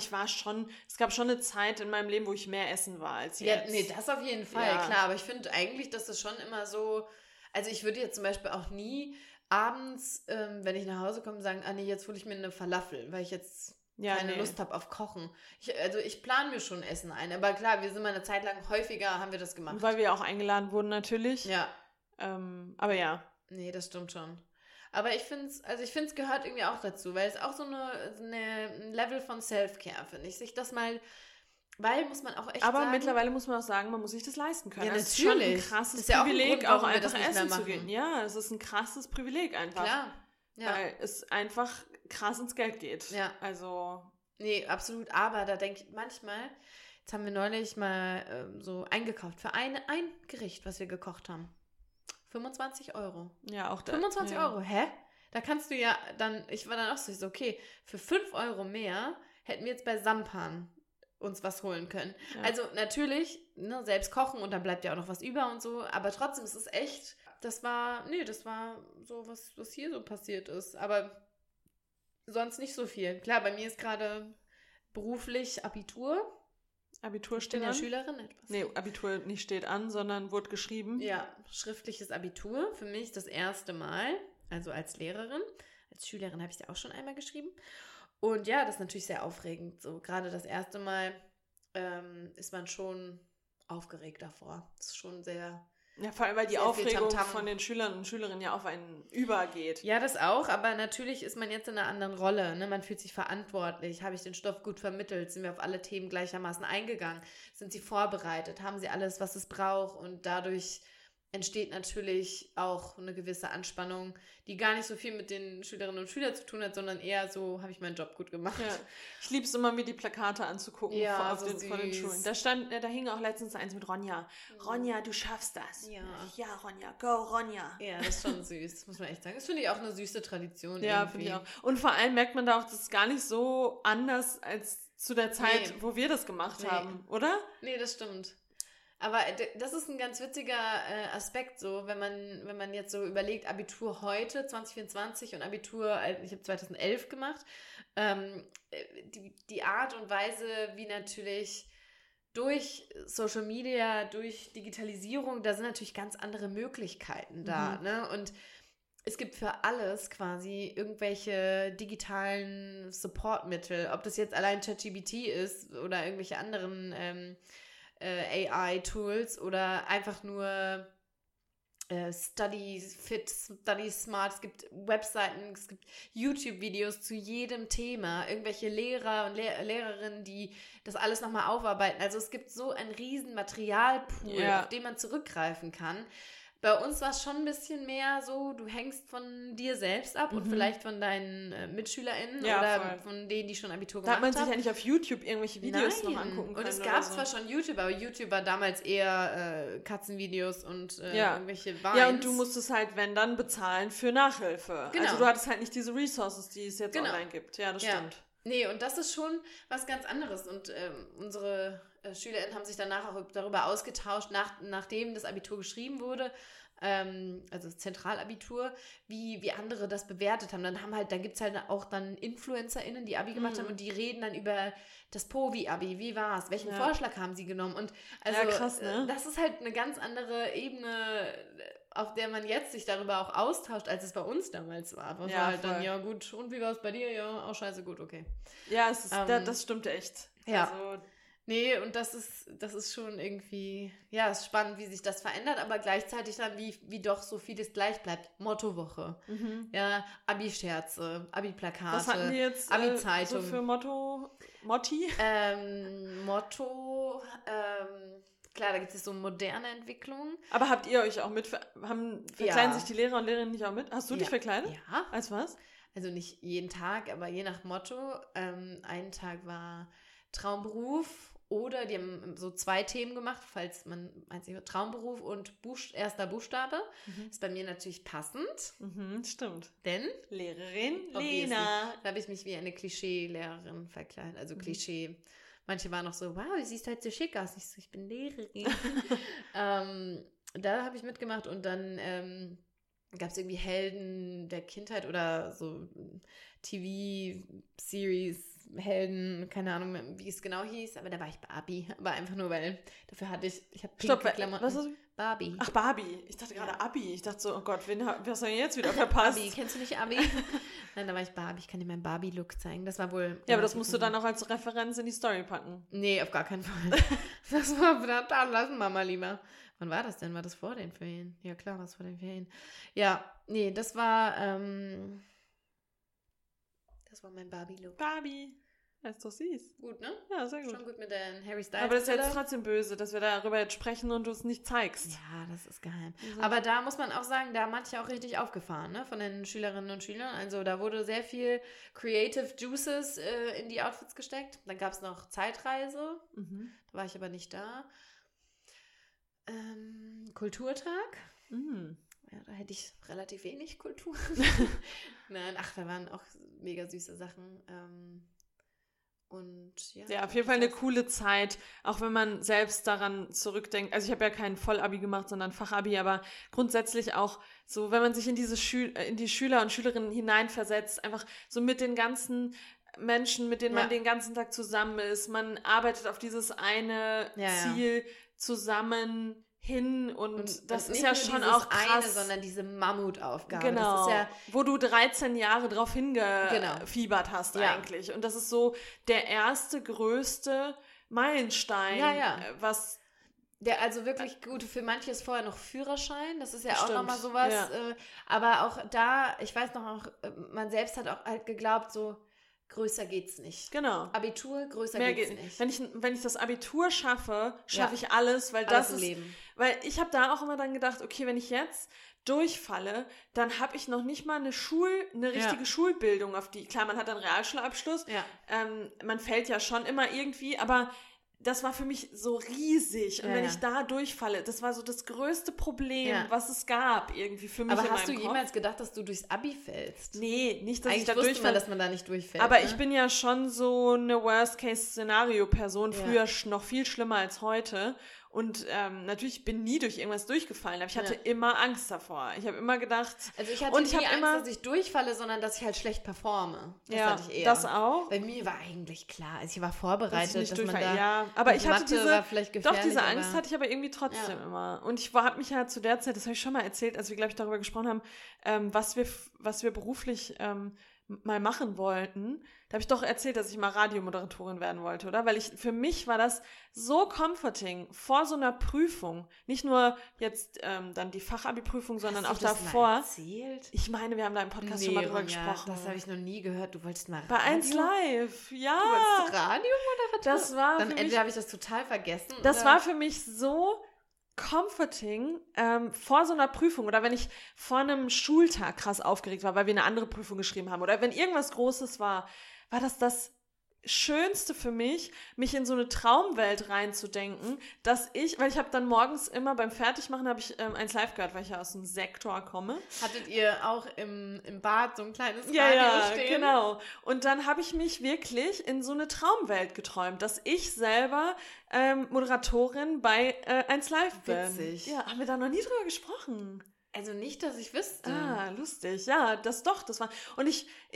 [SPEAKER 1] es gab schon eine Zeit in meinem Leben, wo ich mehr essen war als jetzt.
[SPEAKER 2] Ja, nee, das auf jeden Fall, klar. Aber ich finde eigentlich, dass das schon immer so, also ich würde jetzt zum Beispiel auch nie abends, wenn ich nach Hause komme, sagen, nee, jetzt hole ich mir eine Falafel, weil ich jetzt keine Lust habe auf Kochen. Ich plane mir schon Essen ein, aber klar, wir sind mal eine Zeit lang häufiger, haben wir das gemacht.
[SPEAKER 1] Weil wir auch eingeladen wurden natürlich.
[SPEAKER 2] Ja.
[SPEAKER 1] Aber ja.
[SPEAKER 2] Nee, das stimmt schon. Aber ich finde es gehört irgendwie auch dazu, weil es auch so ein Level von Self-Care, finde ich. Sich das mal, weil muss man auch echt sagen.
[SPEAKER 1] Aber mittlerweile muss man auch sagen, man muss sich das leisten können.
[SPEAKER 2] Ja,
[SPEAKER 1] das ist
[SPEAKER 2] natürlich.
[SPEAKER 1] schon ein krasses
[SPEAKER 2] ja
[SPEAKER 1] Privileg,
[SPEAKER 2] auch,
[SPEAKER 1] einfach essen zu gehen. Ja, es ist ein krasses Privileg einfach.
[SPEAKER 2] Klar. Ja.
[SPEAKER 1] Weil es einfach krass ins Geld geht.
[SPEAKER 2] Ja.
[SPEAKER 1] Also.
[SPEAKER 2] Nee, absolut. Aber da denke ich manchmal, jetzt haben wir neulich mal so eingekauft für ein Gericht, was wir gekocht haben. 25 Euro.
[SPEAKER 1] Ja, auch da.
[SPEAKER 2] 25 Euro, hä? Da kannst du ja dann, ich war dann auch so, okay, für 5 Euro mehr hätten wir jetzt bei Sampan uns was holen können. Ja. Also natürlich, selbst kochen und dann bleibt ja auch noch was über und so, aber trotzdem ist es echt, das war so, was hier so passiert ist, aber sonst nicht so viel. Klar, bei mir ist gerade beruflich Abitur.
[SPEAKER 1] Abitur steht
[SPEAKER 2] an?
[SPEAKER 1] Ich
[SPEAKER 2] bin ja Schülerin etwas.
[SPEAKER 1] Nee, Abitur nicht steht an, sondern wurde geschrieben.
[SPEAKER 2] Ja, schriftliches Abitur. Für mich das erste Mal, also als Lehrerin. Als Schülerin habe ich es ja auch schon einmal geschrieben. Und ja, das ist natürlich sehr aufregend. So gerade das erste Mal ist man schon aufgeregt davor. Das ist schon sehr...
[SPEAKER 1] Ja, vor allem, weil die Aufregung von den Schülern und Schülerinnen ja auf einen übergeht.
[SPEAKER 2] Ja, das auch, aber natürlich ist man jetzt in einer anderen Rolle. Ne? Man fühlt sich verantwortlich. Habe ich den Stoff gut vermittelt? Sind wir auf alle Themen gleichermaßen eingegangen? Sind sie vorbereitet? Haben sie alles, was es braucht? Und dadurch entsteht natürlich auch eine gewisse Anspannung, die gar nicht so viel mit den Schülerinnen und Schülern zu tun hat, sondern eher so, habe ich meinen Job gut gemacht.
[SPEAKER 1] Ja. Ich liebe es immer, mir die Plakate anzugucken von den Schulen. Da hing auch letztens eins mit Ronja. Ronja, du schaffst das. Ja, Ronja, go Ronja.
[SPEAKER 2] Ja, das ist schon süß, das muss man echt sagen. Das finde ich auch eine süße Tradition.
[SPEAKER 1] Ja, finde ich auch. Und vor allem merkt man da auch, das ist gar nicht so anders als zu der Zeit, wo wir das gemacht haben, oder?
[SPEAKER 2] Nee, das stimmt. Aber das ist ein ganz witziger Aspekt, so wenn man jetzt so überlegt, Abitur heute, 2024 und Abitur, ich habe 2011 gemacht, die Art und Weise, wie natürlich durch Social Media, durch Digitalisierung, da sind natürlich ganz andere Möglichkeiten da, ne? Und es gibt für alles quasi irgendwelche digitalen Supportmittel, ob das jetzt allein ChatGPT ist oder irgendwelche anderen AI-Tools oder einfach nur Study Fit, Study Smart, es gibt Webseiten, es gibt YouTube-Videos zu jedem Thema, irgendwelche Lehrer und Lehrerinnen, die das alles nochmal aufarbeiten. Also es gibt so einen riesen Materialpool, auf den man zurückgreifen kann. Bei uns war es schon ein bisschen mehr so, du hängst von dir selbst ab und vielleicht von deinen MitschülerInnen oder von denen, die schon Abitur gemacht haben.
[SPEAKER 1] Da hat man sich ja nicht auf YouTube irgendwelche Videos noch angucken können.
[SPEAKER 2] Und es gab zwar schon YouTube, aber YouTube war damals eher Katzenvideos und irgendwelche Vines.
[SPEAKER 1] Ja, und du musstest halt, wenn dann, bezahlen für Nachhilfe.
[SPEAKER 2] Genau.
[SPEAKER 1] Also du hattest halt nicht diese Resources, die es jetzt online gibt. Ja, das stimmt.
[SPEAKER 2] Nee, und das ist schon was ganz anderes. Und unsere SchülerInnen haben sich danach auch darüber ausgetauscht, nachdem das Abitur geschrieben wurde, also das Zentralabitur, wie andere das bewertet haben. Dann gibt es halt auch dann InfluencerInnen, die Abi gemacht haben und die reden dann über das POVI-Abi, wie war es, welchen Vorschlag haben sie genommen und also
[SPEAKER 1] krass, ne?
[SPEAKER 2] Das ist halt eine ganz andere Ebene, auf der man jetzt sich darüber auch austauscht, als es bei uns damals war. Was war halt dann, ja gut, und wie war es bei dir? Ja, auch scheiße gut, okay.
[SPEAKER 1] Ja, das stimmt echt.
[SPEAKER 2] Ja. Also, nee, und das ist schon irgendwie, ja, es ist spannend, wie sich das verändert, aber gleichzeitig dann, wie doch so vieles gleich bleibt. Mottowoche, Abi-Scherze, Abi-Plakate,
[SPEAKER 1] was hatten die jetzt
[SPEAKER 2] Abi-Zeitung.
[SPEAKER 1] So für Motti?
[SPEAKER 2] Motto, klar, da gibt es so moderne Entwicklungen.
[SPEAKER 1] Aber habt ihr euch auch verkleiden sich die Lehrer und Lehrerinnen nicht auch mit? Hast du dich verkleidet?
[SPEAKER 2] Ja.
[SPEAKER 1] Als was?
[SPEAKER 2] Also nicht jeden Tag, aber je nach Motto. Einen Tag war Traumberuf oder die haben so 2 Themen gemacht, falls man Traumberuf und erster Buchstabe. Ist bei mir natürlich passend.
[SPEAKER 1] Stimmt.
[SPEAKER 2] Denn
[SPEAKER 1] Lehrerin
[SPEAKER 2] obviously,
[SPEAKER 1] Lena.
[SPEAKER 2] da habe ich mich wie eine Klischee-Lehrerin verkleidet. Also Klischee. Manche waren noch so, wow, du siehst halt so schick aus. Ich so, ich bin Lehrerin. Da habe ich mitgemacht und dann gab es irgendwie Helden der Kindheit oder so TV-Series, Helden, keine Ahnung, wie es genau hieß, aber da war ich Barbie. Aber einfach nur, weil dafür hatte ich habe pinke Klamotten.
[SPEAKER 1] Was hast du?
[SPEAKER 2] Barbie.
[SPEAKER 1] Ach, Barbie. Ich dachte gerade Abi. Ich dachte so, oh Gott, was soll ich jetzt wieder verpasst?
[SPEAKER 2] Abi, kennst du nicht Abi? Nein, da war ich Barbie. Ich kann dir meinen Barbie-Look zeigen. Das war wohl...
[SPEAKER 1] Ja, aber das musst du dann auch als Referenz in die Story packen.
[SPEAKER 2] Nee, auf gar keinen Fall. Das war, dann lassen wir mal lieber. Wann war das denn? War das vor den Ferien? Ja, klar, war es vor den Ferien. Ja, nee, das war mein Barbie-Look.
[SPEAKER 1] Barbie. Das ist doch süß.
[SPEAKER 2] Gut, ne?
[SPEAKER 1] Ja, sehr gut.
[SPEAKER 2] Schon gut mit den Harry Styles.
[SPEAKER 1] Aber das ist jetzt trotzdem böse, dass wir darüber jetzt sprechen und du es nicht zeigst.
[SPEAKER 2] Ja, das ist geheim. Also. Aber da muss man auch sagen, da haben manche auch richtig aufgefahren, ne? Von den Schülerinnen und Schülern. Also da wurde sehr viel Creative Juices in die Outfits gesteckt. Dann gab es noch Zeitreise. Da war ich aber nicht da. Kulturtag. Ja, da hätte ich relativ wenig Kultur. Nein, da waren auch mega süße Sachen. Und
[SPEAKER 1] ja, auf jeden Fall eine coole Zeit, auch wenn man selbst daran zurückdenkt. Also ich habe ja kein Vollabi gemacht, sondern Fachabi, aber grundsätzlich auch so, wenn man sich in die Schüler und Schülerinnen hineinversetzt, einfach so mit den ganzen Menschen, mit denen man den ganzen Tag zusammen ist, man arbeitet auf dieses eine Ziel zusammen hin und das ist ja schon auch krass.
[SPEAKER 2] Eine, sondern diese Mammutaufgabe.
[SPEAKER 1] Genau,
[SPEAKER 2] das ist ja,
[SPEAKER 1] wo du 13 Jahre drauf hingefiebert hast eigentlich. Und das ist so der erste, größte Meilenstein, was...
[SPEAKER 2] Der also wirklich gut, für manche ist vorher noch Führerschein, das ist ja auch nochmal sowas. Ja. Aber auch da, ich weiß noch auch, man selbst hat auch halt geglaubt, so größer geht's nicht.
[SPEAKER 1] Genau.
[SPEAKER 2] Abitur, größer geht's nicht.
[SPEAKER 1] Wenn ich das Abitur schaffe ich alles, weil
[SPEAKER 2] alles
[SPEAKER 1] das ist...
[SPEAKER 2] Leben.
[SPEAKER 1] Weil ich habe da auch immer dann gedacht, okay, wenn ich jetzt durchfalle, dann habe ich noch nicht mal eine richtige Schulbildung auf die... Klar, man hat einen Realschulabschluss, man fällt ja schon immer irgendwie, aber... Das war für mich so riesig. Und wenn ich da durchfalle, das war so das größte Problem, was es gab irgendwie für mich.
[SPEAKER 2] Aber hast du jemals gedacht, dass du durchs Abi fällst?
[SPEAKER 1] Nee, nicht, dass
[SPEAKER 2] eigentlich
[SPEAKER 1] ich da
[SPEAKER 2] durchfalle.
[SPEAKER 1] Eigentlich wusste man,
[SPEAKER 2] dass man da nicht durchfällt.
[SPEAKER 1] Aber ich bin ja schon so eine Worst-Case-Szenario-Person. Früher noch viel schlimmer als heute. Und natürlich bin nie durch irgendwas durchgefallen, aber ich hatte immer Angst davor. Ich habe immer gedacht...
[SPEAKER 2] Also ich hatte nie Angst, dass ich durchfalle, sondern dass ich halt schlecht performe. Das hatte ich eher.
[SPEAKER 1] Das auch.
[SPEAKER 2] Bei mir war eigentlich klar, also ich war vorbereitet, dass man da...
[SPEAKER 1] Ja, aber ich hatte diese Angst
[SPEAKER 2] aber
[SPEAKER 1] hatte ich aber irgendwie trotzdem immer. Und ich habe mich ja zu der Zeit, das habe ich schon mal erzählt, als wir, glaube ich, darüber gesprochen haben, was wir beruflich mal machen wollten, da habe ich doch erzählt, dass ich mal Radiomoderatorin werden wollte, oder? Weil für mich war das so comforting vor so einer Prüfung. Nicht nur jetzt dann die Fachabi-Prüfung, sondern auch davor.
[SPEAKER 2] Hast du das mal erzählt?
[SPEAKER 1] Ich meine, wir haben da im Podcast schon mal drüber gesprochen.
[SPEAKER 2] Das habe ich noch nie gehört. Du wolltest mal Radio?
[SPEAKER 1] Bei 1 Live, ja.
[SPEAKER 2] Du wolltest Radiomoderatorin?
[SPEAKER 1] Das war
[SPEAKER 2] dann entweder habe ich das total vergessen.
[SPEAKER 1] Das war für mich so comforting vor so einer Prüfung oder wenn ich vor einem Schultag krass aufgeregt war, weil wir eine andere Prüfung geschrieben haben oder wenn irgendwas Großes war das Schönste für mich, mich in so eine Traumwelt reinzudenken, dass weil ich habe dann morgens immer beim Fertigmachen habe ich 1 Live gehört, weil ich ja aus dem Sektor komme.
[SPEAKER 2] Hattet ihr auch im Bad so ein kleines Radio
[SPEAKER 1] ja,
[SPEAKER 2] stehen?
[SPEAKER 1] Genau. Und dann habe ich mich wirklich in so eine Traumwelt geträumt, dass ich selber Moderatorin bei 1 Live bin. Witzig. Ja, haben wir da noch nie drüber gesprochen.
[SPEAKER 2] Also nicht, dass ich wüsste.
[SPEAKER 1] Ah, lustig. Ja, das war. Und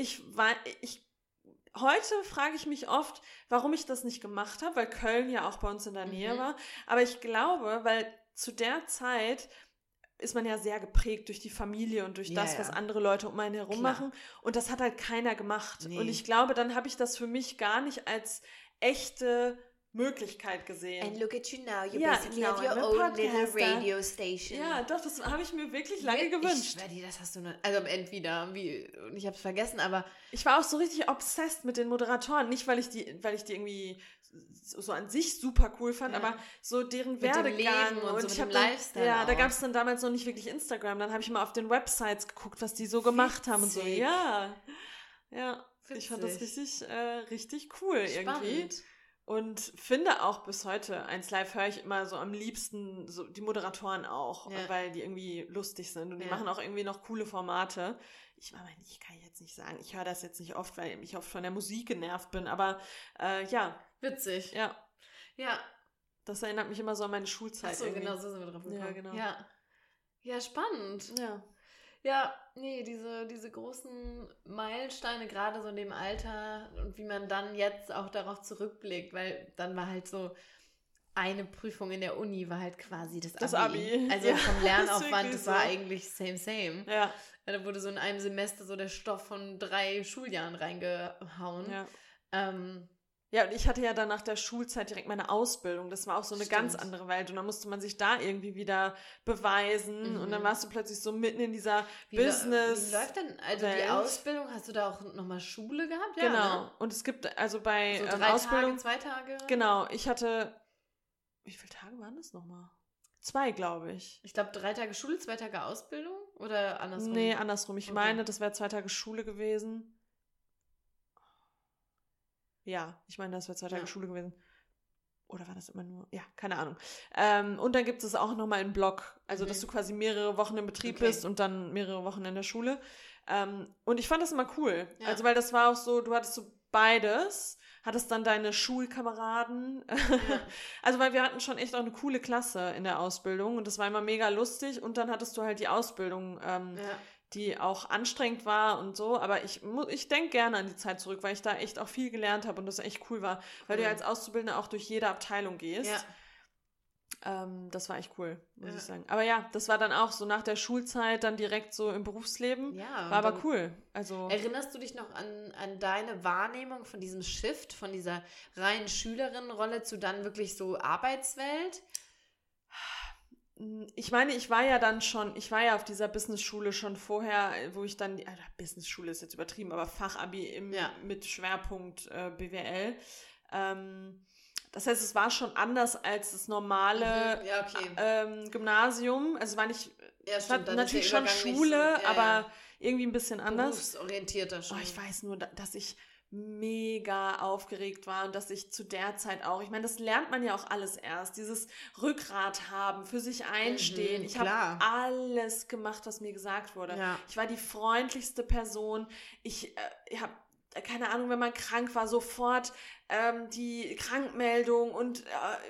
[SPEAKER 1] heute frage ich mich oft, warum ich das nicht gemacht habe, weil Köln ja auch bei uns in der Nähe war. Aber ich glaube, weil zu der Zeit ist man ja sehr geprägt durch die Familie und durch das, was andere Leute um einen herum machen. Und das hat halt keiner gemacht. Nee. Und ich glaube, dann habe ich das für mich gar nicht als echte Möglichkeit gesehen.
[SPEAKER 2] And look at you now, you basically have your own little radio station.
[SPEAKER 1] Ja, doch, das habe ich mir wirklich lange gewünscht.
[SPEAKER 2] Ich schwör dir, das hast du noch, also entweder, und ich habe es vergessen, aber...
[SPEAKER 1] Ich war auch so richtig obsessed mit den Moderatoren, nicht weil ich die irgendwie so an sich super cool fand, aber so deren Werdegang
[SPEAKER 2] und so ich habe Lifestyle.
[SPEAKER 1] Ja, da gab es dann damals noch nicht wirklich Instagram, dann habe ich mal auf den Websites geguckt, was die so gemacht haben und so. Ja, ich fand das richtig cool. Spannend. Irgendwie. Und finde auch bis heute, 1 Live höre ich immer so am liebsten so die Moderatoren auch, weil die irgendwie lustig sind und die machen auch irgendwie noch coole Formate. Ich kann jetzt nicht sagen, ich höre das jetzt nicht oft, weil ich oft von der Musik genervt bin, aber
[SPEAKER 2] Witzig.
[SPEAKER 1] Ja.
[SPEAKER 2] Ja.
[SPEAKER 1] Das erinnert mich immer so an meine Schulzeit.
[SPEAKER 2] Ach so, genau, so sind wir drauf gekommen.
[SPEAKER 1] Ja, genau.
[SPEAKER 2] Ja, spannend.
[SPEAKER 1] Ja.
[SPEAKER 2] Ja, nee, diese großen Meilensteine, gerade so in dem Alter und wie man dann jetzt auch darauf zurückblickt, weil dann war halt so eine Prüfung in der Uni war halt quasi das Abi. Also vom Lernaufwand, das war eigentlich same.
[SPEAKER 1] Ja.
[SPEAKER 2] Da wurde so in einem Semester so der Stoff von 3 Schuljahren reingehauen.
[SPEAKER 1] Ja. Ja, und ich hatte ja dann nach der Schulzeit direkt meine Ausbildung. Das war auch so eine ganz andere Welt. Und dann musste man sich da irgendwie wieder beweisen. Und dann warst du plötzlich so mitten in dieser Business.
[SPEAKER 2] Wie läuft denn, also die Ausbildung, hast du da auch nochmal Schule gehabt? Ja,
[SPEAKER 1] genau.
[SPEAKER 2] Ne?
[SPEAKER 1] Und es gibt also bei
[SPEAKER 2] so 3
[SPEAKER 1] Ausbildung...
[SPEAKER 2] Tage, 2 Tage?
[SPEAKER 1] Genau, ich hatte... Wie viele Tage waren das nochmal? 2, glaube ich.
[SPEAKER 2] Ich glaube 3 Tage Schule, 2 Tage Ausbildung? Oder andersrum?
[SPEAKER 1] Nee, andersrum. Ich meine, das wäre 2 Tage Schule gewesen. Ja, ich meine, das wäre 2 Tage Schule gewesen. Oder war das immer nur? Ja, keine Ahnung. Und dann gibt es auch nochmal einen Block. Also, dass du quasi mehrere Wochen im Betrieb bist und dann mehrere Wochen in der Schule. Und ich fand das immer cool. Ja. Also, weil das war auch so, du hattest so beides. Hattest dann deine Schulkameraden. Ja. Also, weil wir hatten schon echt auch eine coole Klasse in der Ausbildung. Und das war immer mega lustig. Und dann hattest du halt die Ausbildung, die auch anstrengend war und so, aber ich denke gerne an die Zeit zurück, weil ich da echt auch viel gelernt habe und das echt cool war, weil du ja als Auszubildender auch durch jede Abteilung gehst. Ja. Das war echt cool, muss ich sagen. Aber ja, das war dann auch so nach der Schulzeit dann direkt so im Berufsleben. Ja. War aber cool. Also
[SPEAKER 2] erinnerst du dich noch an deine Wahrnehmung von diesem Shift, von dieser reinen Schülerinnenrolle zu dann wirklich so Arbeitswelt?
[SPEAKER 1] Ich meine, ich war ja auf dieser Business-Schule schon vorher, wo ich dann, Business-Schule ist jetzt übertrieben, aber Fachabi mit Schwerpunkt BWL. Das heißt, es war schon anders als das normale Gymnasium. Also es war nicht, es war natürlich schon Schule, so, aber irgendwie ein bisschen anders.
[SPEAKER 2] Berufsorientierter schon.
[SPEAKER 1] Oh, ich weiß nur, dass ich mega aufgeregt war und dass ich zu der Zeit auch, ich meine, das lernt man ja auch alles erst, dieses Rückgrat haben, für sich einstehen. Ich habe alles gemacht, was mir gesagt wurde. Ja. Ich war die freundlichste Person. Ich habe, keine Ahnung, wenn man krank war, sofort die Krankmeldung und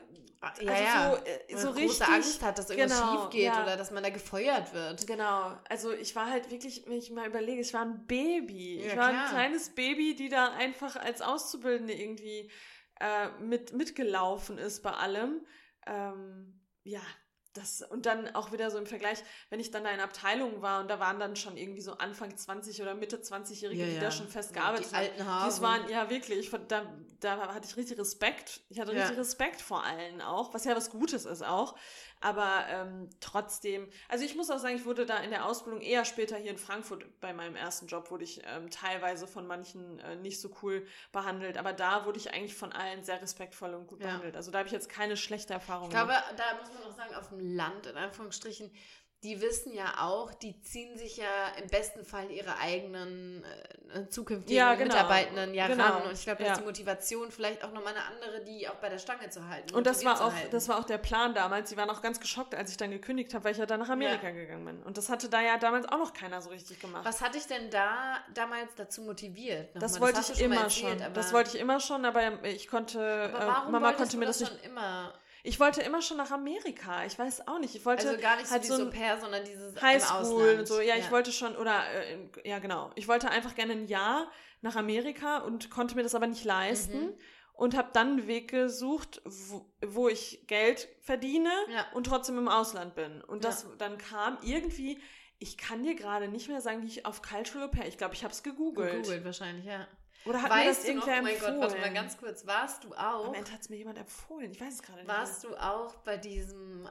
[SPEAKER 2] so richtig große Angst hat, dass irgendwas schief geht oder dass man da gefeuert wird.
[SPEAKER 1] Genau, also ich war halt wirklich, wenn ich mal überlege, ich war ein Baby. Ich war ein kleines Baby, die da einfach als Auszubildende irgendwie mitgelaufen ist bei allem. und dann auch wieder so im Vergleich, wenn ich dann da in Abteilungen war und da waren dann schon irgendwie so Anfang 20 oder Mitte 20-Jährige, die da schon festgearbeitet haben. Die alten Haare. Das waren, ja wirklich, da hatte ich richtig Respekt. Ich hatte richtig Respekt vor allen auch, was ja was Gutes ist auch. Aber trotzdem, also ich muss auch sagen, ich wurde da in der Ausbildung eher später hier in Frankfurt bei meinem ersten Job, wurde ich teilweise von manchen nicht so cool behandelt, aber da wurde ich eigentlich von allen sehr respektvoll und gut behandelt. Also da habe ich jetzt keine schlechte Erfahrung
[SPEAKER 2] gemacht. Ich glaube, da muss man auch sagen, auf dem Land, in Anführungsstrichen, die wissen ja auch, die ziehen sich ja im besten Fall ihre eigenen zukünftigen Mitarbeitenden ran. Und ich glaube, dass die Motivation vielleicht auch nochmal eine andere, die auch bei der Stange zu halten.
[SPEAKER 1] Und das war auch der Plan damals. Sie waren auch ganz geschockt, als ich dann gekündigt habe, weil ich ja dann nach Amerika gegangen bin. Und das hatte da ja damals auch noch keiner so richtig gemacht.
[SPEAKER 2] Was hatte ich denn damals dazu motiviert?
[SPEAKER 1] Das wollte ich immer schon. Das wollte ich immer schon, aber ich konnte, Mama konnte mir das nicht. Ich wollte immer schon nach Amerika. Ich weiß auch nicht. Ich wollte
[SPEAKER 2] also gar nicht halt so dieses Au-pair, sondern dieses
[SPEAKER 1] Highschool und so. Ja, ich wollte schon, genau. Ich wollte einfach gerne ein Jahr nach Amerika und konnte mir das aber nicht leisten. Und habe dann einen Weg gesucht, wo ich Geld verdiene und trotzdem im Ausland bin. Und das dann kam irgendwie, ich kann dir gerade nicht mehr sagen, wie ich auf Cultural Au-pair, ich glaube, ich habe es gegoogelt.
[SPEAKER 2] Gegoogelt wahrscheinlich, ja.
[SPEAKER 1] Oder hat mir das irgendwer empfohlen? Oh mein Gott,
[SPEAKER 2] warte mal ganz kurz. Warst du auch...
[SPEAKER 1] Am Ende hat es mir jemand empfohlen. Ich weiß es gerade nicht.
[SPEAKER 2] Warst du auch bei diesem...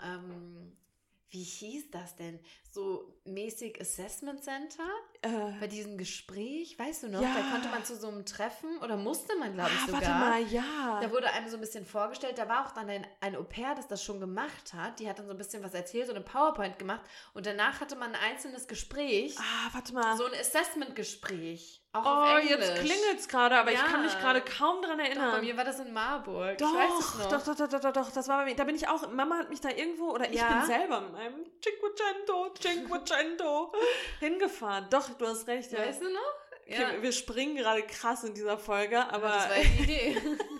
[SPEAKER 2] wie hieß das denn? So mäßig Assessment Center? Bei diesem Gespräch, weißt du noch? Da konnte man zu so einem Treffen, oder musste man, glaube ich, sogar.
[SPEAKER 1] Warte mal, ja.
[SPEAKER 2] Da wurde einem so ein bisschen vorgestellt, da war auch dann ein Au-pair, das das schon gemacht hat. Die hat dann so ein bisschen was erzählt, so eine PowerPoint gemacht. Und danach hatte man ein einzelnes Gespräch.
[SPEAKER 1] Warte mal.
[SPEAKER 2] So ein Assessment-Gespräch. Auch auf Englisch.
[SPEAKER 1] Jetzt klingelt es gerade, aber ich kann mich gerade kaum dran erinnern.
[SPEAKER 2] Doch, bei mir war das in Marburg.
[SPEAKER 1] Doch,
[SPEAKER 2] ich weiß es noch.
[SPEAKER 1] Doch, das war bei mir. Da bin ich auch, Mama hat mich da irgendwo, oder ich bin selber mit meinem Cinquecento hingefahren. Doch, du hast recht. Ja.
[SPEAKER 2] Weißt du noch?
[SPEAKER 1] Okay, wir springen gerade krass in dieser Folge, aber...
[SPEAKER 2] Das war die Idee.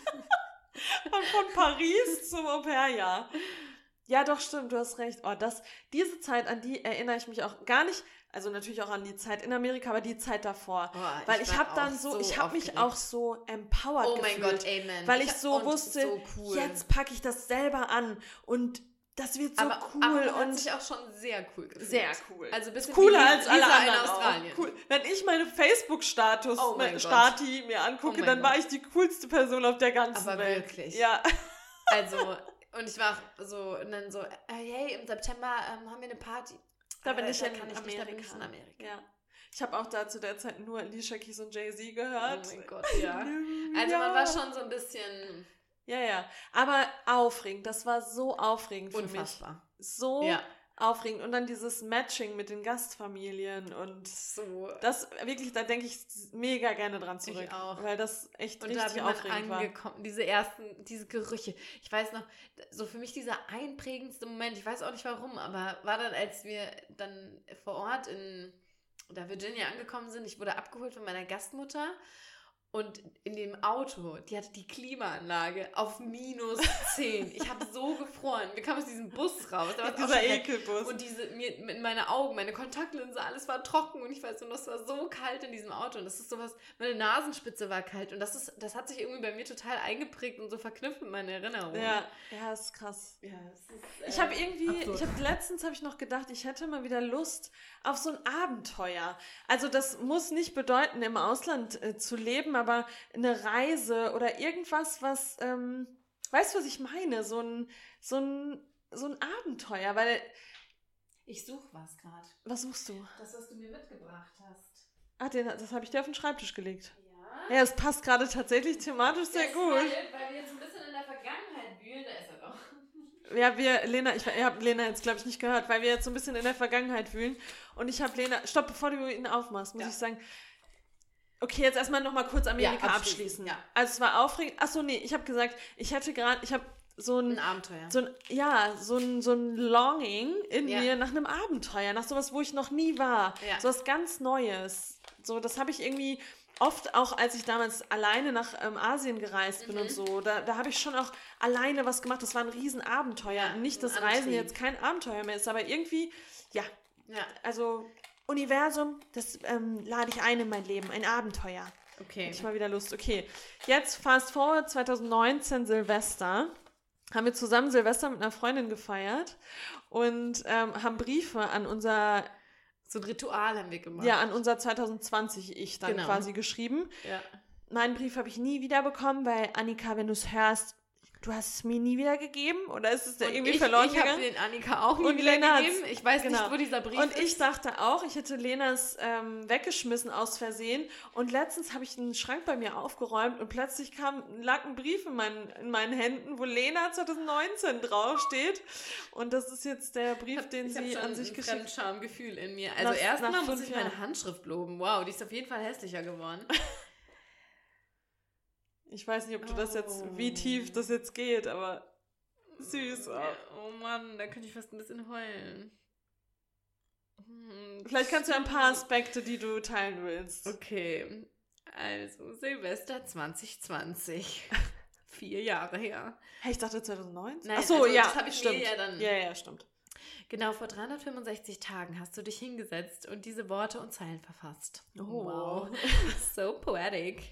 [SPEAKER 1] Von Paris zum Au-pair, ja. Ja, doch, stimmt, du hast recht. Oh, diese Zeit, an die erinnere ich mich auch gar nicht. Also natürlich auch an die Zeit in Amerika, aber die Zeit davor. Weil ich habe mich auch so empowered gefühlt.
[SPEAKER 2] Oh mein Gott, amen.
[SPEAKER 1] Weil ich so wusste, so cool. Jetzt packe ich das selber an und das wird so cool.
[SPEAKER 2] Aber man hat sich auch schon sehr cool gefühlt.
[SPEAKER 1] Sehr cool.
[SPEAKER 2] Also ein bisschen
[SPEAKER 1] cooler als alle anderen
[SPEAKER 2] in Australien.
[SPEAKER 1] Cool. Wenn ich meine Facebook-Stati mir angucke, dann war ich die coolste Person auf der ganzen Welt.
[SPEAKER 2] Aber wirklich.
[SPEAKER 1] Ja.
[SPEAKER 2] Also, und ich war so, und dann so, hey, im September haben wir eine Party.
[SPEAKER 1] Da bin ich in
[SPEAKER 2] Amerika.
[SPEAKER 1] Ja. Ich habe auch da zu der Zeit nur Alicia Keys und Jay-Z gehört.
[SPEAKER 2] Oh mein Gott, ja. Also man war schon so ein bisschen...
[SPEAKER 1] Ja. Aber aufregend. Das war so aufregend für
[SPEAKER 2] Unfassbar.
[SPEAKER 1] mich. So aufregend. Und dann dieses Matching mit den Gastfamilien und so. Das wirklich, da denke ich mega gerne dran zurück.
[SPEAKER 2] Ich auch.
[SPEAKER 1] Weil das echt richtig aufregend war.
[SPEAKER 2] Diese Gerüche. Ich weiß noch, so für mich dieser einprägendste Moment, ich weiß auch nicht warum, aber war dann, als wir dann vor Ort in Virginia angekommen sind, ich wurde abgeholt von meiner Gastmutter. Und in dem Auto, die hatte die Klimaanlage auf -10. Ich habe so gefroren. Wir kamen aus diesem Bus raus.
[SPEAKER 1] Dieser Ekelbus.
[SPEAKER 2] Und mit meinen Augen, meine Kontaktlinse, alles war trocken. Und ich weiß nur, es war so kalt in diesem Auto. Und das ist sowas, meine Nasenspitze war kalt. Und das hat sich irgendwie bei mir total eingeprägt und so verknüpft mit meinen Erinnerungen.
[SPEAKER 1] Ja, das ist krass. Ja, letztens habe ich noch gedacht, ich hätte mal wieder Lust auf so ein Abenteuer. Also das muss nicht bedeuten, im Ausland zu leben, aber eine Reise oder irgendwas, was, weißt du, was ich meine? So ein Abenteuer, weil...
[SPEAKER 2] Ich suche was gerade.
[SPEAKER 1] Was suchst du?
[SPEAKER 2] Das, was du mir mitgebracht hast.
[SPEAKER 1] Das habe ich dir auf den Schreibtisch gelegt. Ja. Ja, das passt gerade tatsächlich thematisch sehr gut.
[SPEAKER 2] Weil wir jetzt ein bisschen in der Vergangenheit wühlen, da ist er doch.
[SPEAKER 1] Ja, ihr habt Lena jetzt, glaube ich, nicht gehört, weil wir jetzt so ein bisschen in der Vergangenheit wühlen. Und ich habe Lena, stopp, bevor du ihn aufmachst, muss ich sagen, okay, jetzt erstmal nochmal kurz Amerika abschließen. Ja. Also es war aufregend. Achso, nee, ich habe gesagt, ich habe so ein
[SPEAKER 2] Abenteuer.
[SPEAKER 1] So ein Longing in mir nach einem Abenteuer, nach sowas, wo ich noch nie war. Ja. Sowas ganz Neues. So, das habe ich irgendwie oft auch, als ich damals alleine nach Asien gereist bin und so, da habe ich schon auch alleine was gemacht. Das war ein Riesenabenteuer. Ja, nicht, dass Reisen jetzt kein Abenteuer mehr ist, aber irgendwie, also Universum, das lade ich ein in mein Leben, ein Abenteuer.
[SPEAKER 2] Okay.
[SPEAKER 1] Hätte ich mal wieder Lust. Okay, jetzt fast forward 2019 Silvester. haben wir zusammen Silvester mit einer Freundin gefeiert und haben Briefe an unser...
[SPEAKER 2] So ein Ritual haben wir gemacht.
[SPEAKER 1] Ja, an unser 2020-Ich dann quasi geschrieben.
[SPEAKER 2] Ja.
[SPEAKER 1] Meinen Brief habe ich nie wieder bekommen, weil Annika, wenn du es hörst, du hast es mir nie wieder gegeben? Oder ist es da irgendwie verloren gegangen?
[SPEAKER 2] Ich habe den Annika auch nie wieder gegeben. Ich weiß nicht, wo dieser Brief ist.
[SPEAKER 1] Und ich dachte auch, ich hätte Lenas weggeschmissen aus Versehen. Und letztens habe ich einen Schrank bei mir aufgeräumt und plötzlich lag ein Brief in meinen Händen, wo Lena 2019 draufsteht. Und das ist jetzt der Brief, den sie an sich geschickt hat.
[SPEAKER 2] Ich habe ein Fremdschamgefühl in mir. Also erstmal muss ich meine Handschrift loben. Wow, die ist auf jeden Fall hässlicher geworden.
[SPEAKER 1] Ich weiß nicht, ob du das jetzt, wie tief das jetzt geht, aber süß.
[SPEAKER 2] Oh Mann, da könnte ich fast ein bisschen heulen.
[SPEAKER 1] Vielleicht kannst du ein paar Aspekte, die du teilen willst.
[SPEAKER 2] Okay, also Silvester 2020. 4 Jahre her.
[SPEAKER 1] Hey, ich dachte 2019?
[SPEAKER 2] Nein,
[SPEAKER 1] achso,
[SPEAKER 2] also,
[SPEAKER 1] ja,
[SPEAKER 2] das habe ich
[SPEAKER 1] stimmt.
[SPEAKER 2] mir ja dann...
[SPEAKER 1] Ja, stimmt.
[SPEAKER 2] Genau, vor 365 Tagen hast du dich hingesetzt und diese Worte und Zeilen verfasst.
[SPEAKER 1] Oh.
[SPEAKER 2] Wow, so poetic.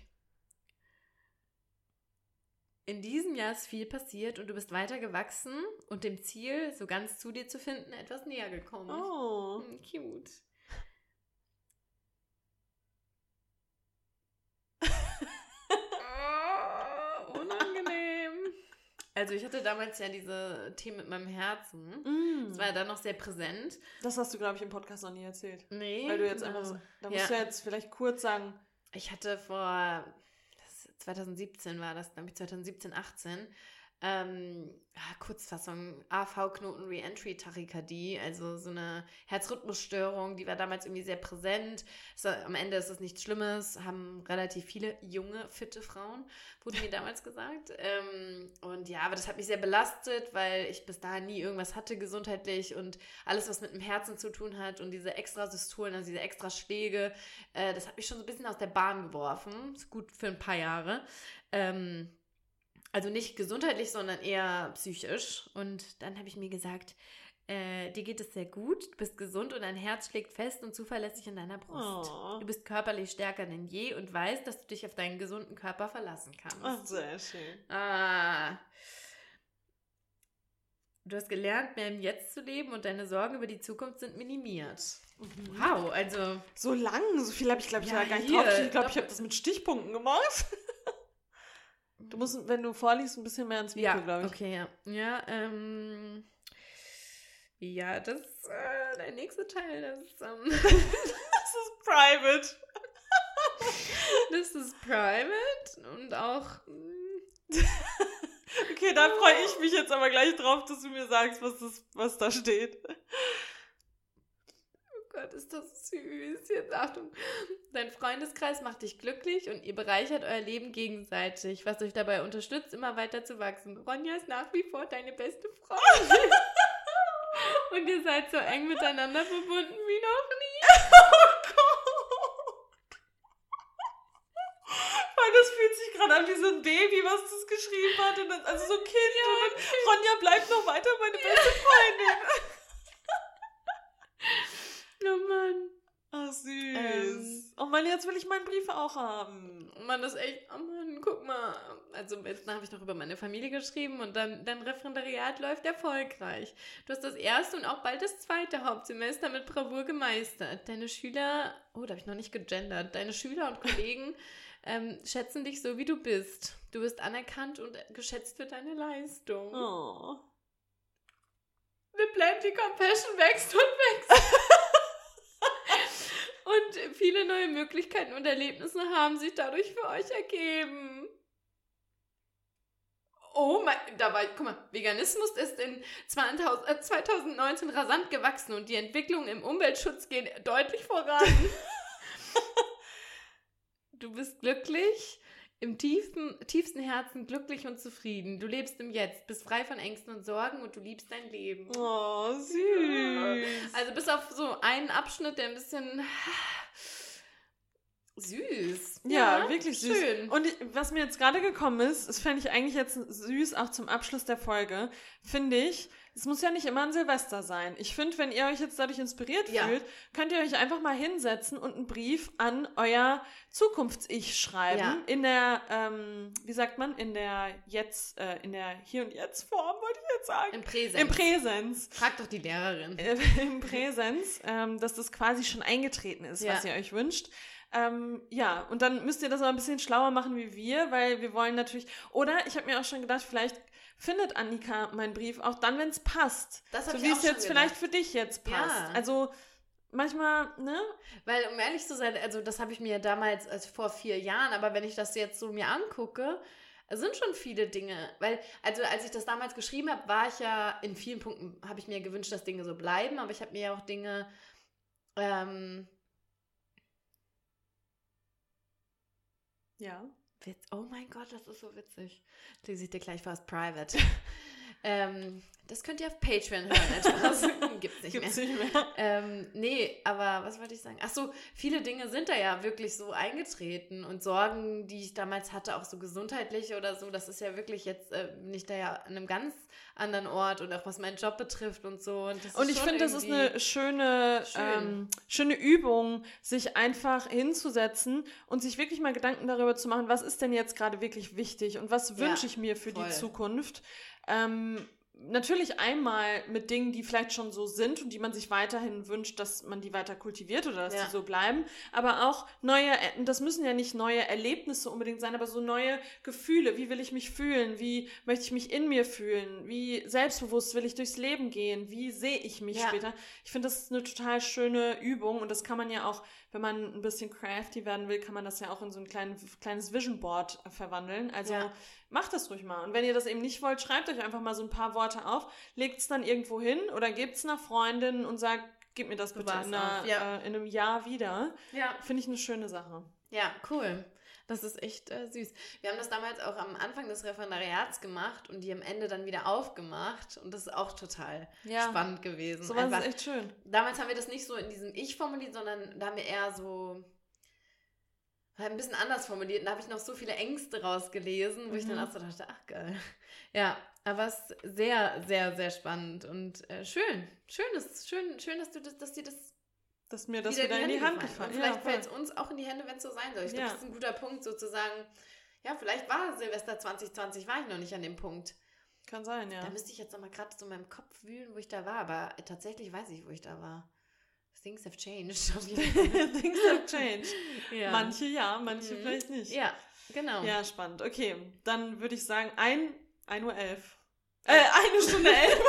[SPEAKER 2] In diesem Jahr ist viel passiert und du bist weiter gewachsen und dem Ziel, so ganz zu dir zu finden, etwas näher gekommen.
[SPEAKER 1] Oh.
[SPEAKER 2] Cute. Unangenehm. Also ich hatte damals ja diese Themen mit meinem Herzen. Das war ja dann noch sehr präsent.
[SPEAKER 1] Das hast du, glaube ich, im Podcast noch nie erzählt.
[SPEAKER 2] Nee.
[SPEAKER 1] Weil du jetzt einfach so, da musst du jetzt vielleicht kurz sagen.
[SPEAKER 2] Ich hatte 2017 war das, glaube ich, 2017, 18, Kurzfassung, AV-Knoten-Reentry-Tachykardie, also so eine Herzrhythmusstörung, die war damals irgendwie sehr präsent. Am Ende ist es nichts Schlimmes, haben relativ viele junge, fitte Frauen, wurde mir damals gesagt. Und ja, aber das hat mich sehr belastet, weil ich bis dahin nie irgendwas hatte gesundheitlich und alles, was mit dem Herzen zu tun hat und diese Extrasystolen, also diese Extraschläge, das hat mich schon so ein bisschen aus der Bahn geworfen. Ist gut für ein paar Jahre. Also nicht gesundheitlich, sondern eher psychisch. Und dann habe ich mir gesagt, dir geht es sehr gut, du bist gesund und dein Herz schlägt fest und zuverlässig in deiner Brust.
[SPEAKER 1] Oh.
[SPEAKER 2] Du bist körperlich stärker denn je und weißt, dass du dich auf deinen gesunden Körper verlassen kannst.
[SPEAKER 1] Oh, sehr schön.
[SPEAKER 2] Du hast gelernt, mehr im Jetzt zu leben und deine Sorgen über die Zukunft sind minimiert. Wow, also...
[SPEAKER 1] So lang, so viel habe ich, glaube ich,
[SPEAKER 2] ja,
[SPEAKER 1] gar nicht drauf. Ich glaube, ich habe das mit Stichpunkten gemacht. Du musst, wenn du vorliest, ein bisschen mehr ins Mikro, glaube ich.
[SPEAKER 2] Okay, ja. Ja, das ist der nächste Teil. Das ist
[SPEAKER 1] private.
[SPEAKER 2] Das ist private und auch...
[SPEAKER 1] Okay, da freue ich mich jetzt aber gleich drauf, dass du mir sagst, was da steht.
[SPEAKER 2] Gott, ist das süß. Jetzt Achtung. Dein Freundeskreis macht dich glücklich und ihr bereichert euer Leben gegenseitig, was euch dabei unterstützt, immer weiter zu wachsen. Ronja ist nach wie vor deine beste Freundin. Und ihr seid so eng miteinander verbunden wie noch nie.
[SPEAKER 1] Oh Gott. Weil das fühlt sich gerade an wie so ein Baby, was das geschrieben hat. Und dann, also so ein Kind.
[SPEAKER 2] Ja,
[SPEAKER 1] und dann, Ronja bleibt noch weiter meine beste Freundin.
[SPEAKER 2] Oh Mann.
[SPEAKER 1] Ach, süß. Oh Mann, jetzt will ich meinen Brief auch haben.
[SPEAKER 2] Mann, das ist echt, oh Mann, guck mal. Also jetzt habe ich noch über meine Familie geschrieben und dann dein Referendariat läuft erfolgreich. Du hast das erste und auch bald das zweite Hauptsemester mit Bravour gemeistert. Deine Schüler, da habe ich noch nicht gegendert, deine Schüler und Kollegen schätzen dich so, wie du bist. Du wirst anerkannt und geschätzt für deine Leistung.
[SPEAKER 1] Oh.
[SPEAKER 2] The Plenty Compassion wächst und wächst. Und viele neue Möglichkeiten und Erlebnisse haben sich dadurch für euch ergeben. Oh mein, guck mal, Veganismus ist in 2019 rasant gewachsen und die Entwicklungen im Umweltschutz gehen deutlich voran. Du bist glücklich, im tiefsten Herzen glücklich und zufrieden. Du lebst im Jetzt, bist frei von Ängsten und Sorgen und du liebst dein Leben.
[SPEAKER 1] Oh, süß.
[SPEAKER 2] Also bis auf so einen Abschnitt, der ein bisschen Süß.
[SPEAKER 1] Ja, wirklich süß.
[SPEAKER 2] Schön.
[SPEAKER 1] Und was mir jetzt gerade gekommen ist, das fände ich eigentlich jetzt süß, auch zum Abschluss der Folge, finde ich, es muss ja nicht immer ein Silvester sein. Ich finde, wenn ihr euch jetzt dadurch inspiriert fühlt, könnt ihr euch einfach mal hinsetzen und einen Brief an euer Zukunfts-Ich schreiben. In der, wie sagt man, in der Hier- und Jetzt-Form, wollte ich jetzt sagen. Im Präsens.
[SPEAKER 2] Frag doch die Lehrerin.
[SPEAKER 1] Im Präsens, dass das quasi schon eingetreten ist, was ihr euch wünscht. Und dann müsst ihr das aber ein bisschen schlauer machen wie wir, weil wir wollen natürlich, oder ich habe mir auch schon gedacht, vielleicht findet Annika meinen Brief auch dann, wenn es passt. So wie es jetzt vielleicht für dich jetzt passt. Ja. Also manchmal, ne?
[SPEAKER 2] Weil, um ehrlich zu sein, also das habe ich mir damals, also vor 4 Jahren, aber wenn ich das jetzt so mir angucke, sind schon viele Dinge, weil, also als ich das damals geschrieben habe, war ich ja, in vielen Punkten habe ich mir gewünscht, dass Dinge so bleiben, aber ich habe mir ja auch Dinge, oh mein Gott, das ist so witzig. Lese ich dir gleich was private. Das könnt ihr auf Patreon hören. Etwas. Gibt's nicht mehr. Nee, aber was wollte ich sagen? Ach so, viele Dinge sind da ja wirklich so eingetreten und Sorgen, die ich damals hatte, auch so gesundheitlich oder so, das ist ja wirklich jetzt, bin ich da ja an einem ganz anderen Ort und auch was meinen Job betrifft und so.
[SPEAKER 1] Und ich finde, das ist eine schöne Übung, sich einfach hinzusetzen und sich wirklich mal Gedanken darüber zu machen, was ist denn jetzt gerade wirklich wichtig und was wünsche ich mir für die Zukunft. Natürlich einmal mit Dingen, die vielleicht schon so sind und die man sich weiterhin wünscht, dass man die weiter kultiviert oder dass die so bleiben, aber auch das müssen ja nicht neue Erlebnisse unbedingt sein, aber so neue Gefühle. Wie will ich mich fühlen? Wie möchte ich mich in mir fühlen? Wie selbstbewusst will ich durchs Leben gehen? Wie sehe ich mich später? Ich finde, das ist eine total schöne Übung und das kann man ja auch, wenn man ein bisschen crafty werden will, kann man das ja auch in so ein kleines Vision Board verwandeln. Also macht das ruhig mal. Und wenn ihr das eben nicht wollt, schreibt euch einfach mal so ein paar Worte auf, legt es dann irgendwo hin oder gebt es einer Freundin und sagt, gib mir das bitte in einem Jahr wieder. Ja. Finde ich eine schöne Sache.
[SPEAKER 2] Ja, cool. Das ist echt süß. Wir haben das damals auch am Anfang des Referendariats gemacht und die am Ende dann wieder aufgemacht und das ist auch total spannend gewesen.
[SPEAKER 1] So war es echt schön.
[SPEAKER 2] Damals haben wir das nicht so in diesem Ich formuliert, sondern da haben wir eher so ein bisschen anders formuliert. Und da habe ich noch so viele Ängste rausgelesen, wo ich dann auch so dachte, ach geil. Ja, aber es ist sehr, sehr, sehr spannend und schön. Schön, dass mir das wieder in die Hand gefallen ist. Vielleicht fällt es uns auch in die Hände, wenn es so sein soll. Ich glaube, das ist ein guter Punkt, sozusagen. Ja, vielleicht war Silvester 2020, war ich noch nicht an dem Punkt.
[SPEAKER 1] Kann sein, ja.
[SPEAKER 2] Da müsste ich jetzt nochmal gerade so in meinem Kopf wühlen, wo ich da war. Aber tatsächlich weiß ich, wo ich da war. Things have changed.
[SPEAKER 1] Things have changed. Ja. Manche vielleicht nicht.
[SPEAKER 2] Ja, genau.
[SPEAKER 1] Ja, spannend. Okay, dann würde ich sagen, 1:11 Uhr. 1 Stunde 11.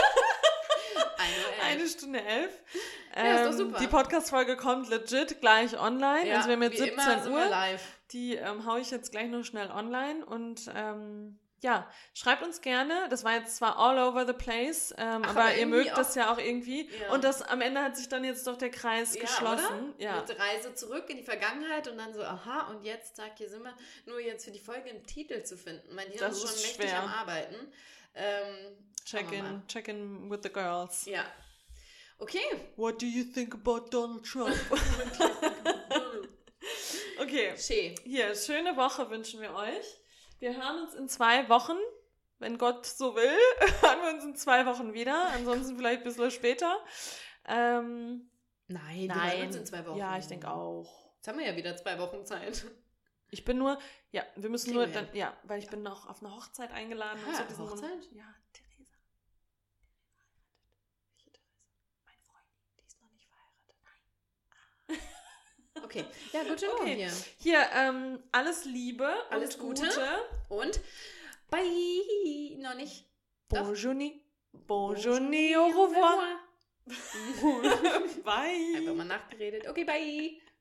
[SPEAKER 1] 1 Stunde 11.
[SPEAKER 2] Ja, ist doch super.
[SPEAKER 1] Die Podcast-Folge kommt legit gleich online.
[SPEAKER 2] Ja,
[SPEAKER 1] also wir haben jetzt 17 Uhr.
[SPEAKER 2] Live.
[SPEAKER 1] Die haue ich jetzt gleich noch schnell online und schreibt uns gerne. Das war jetzt zwar all over the place, aber ihr mögt das ja auch irgendwie. Ja. Und am Ende hat sich dann jetzt doch der Kreis geschlossen.
[SPEAKER 2] Oder? Ja. Mit Reise zurück in die Vergangenheit und dann so, aha, und jetzt, hier sind wir. Nur jetzt für die Folge einen Titel zu finden. Mein Hirn ist schon mächtig am Arbeiten.
[SPEAKER 1] Check in with the girls.
[SPEAKER 2] Ja. Okay.
[SPEAKER 1] What do you think about Donald Trump? Okay. Hier, schöne Woche wünschen wir euch. Wir hören uns in 2 Wochen, wenn Gott so will. Hören wir uns in 2 Wochen wieder. Ansonsten vielleicht ein bisschen später.
[SPEAKER 2] Nein, wir hören uns in 2 Wochen.
[SPEAKER 1] Ja, ich denke auch.
[SPEAKER 2] Jetzt haben wir ja wieder 2 Wochen Zeit.
[SPEAKER 1] Ich bin nur, wir müssen nur dann, weil ich bin noch auf eine Hochzeit eingeladen.
[SPEAKER 2] Und so Hochzeit?
[SPEAKER 1] Ja, Theresa. Welche Theresa? Meine Freundin, die ist noch nicht verheiratet. Nein.
[SPEAKER 2] Okay, ja, gute Nummer hier.
[SPEAKER 1] Hier, alles Liebe,
[SPEAKER 2] alles Gute und bye. Noch nicht.
[SPEAKER 1] Bonjour, au revoir. Bye.
[SPEAKER 2] Einfach mal nachgeredet. Okay, bye.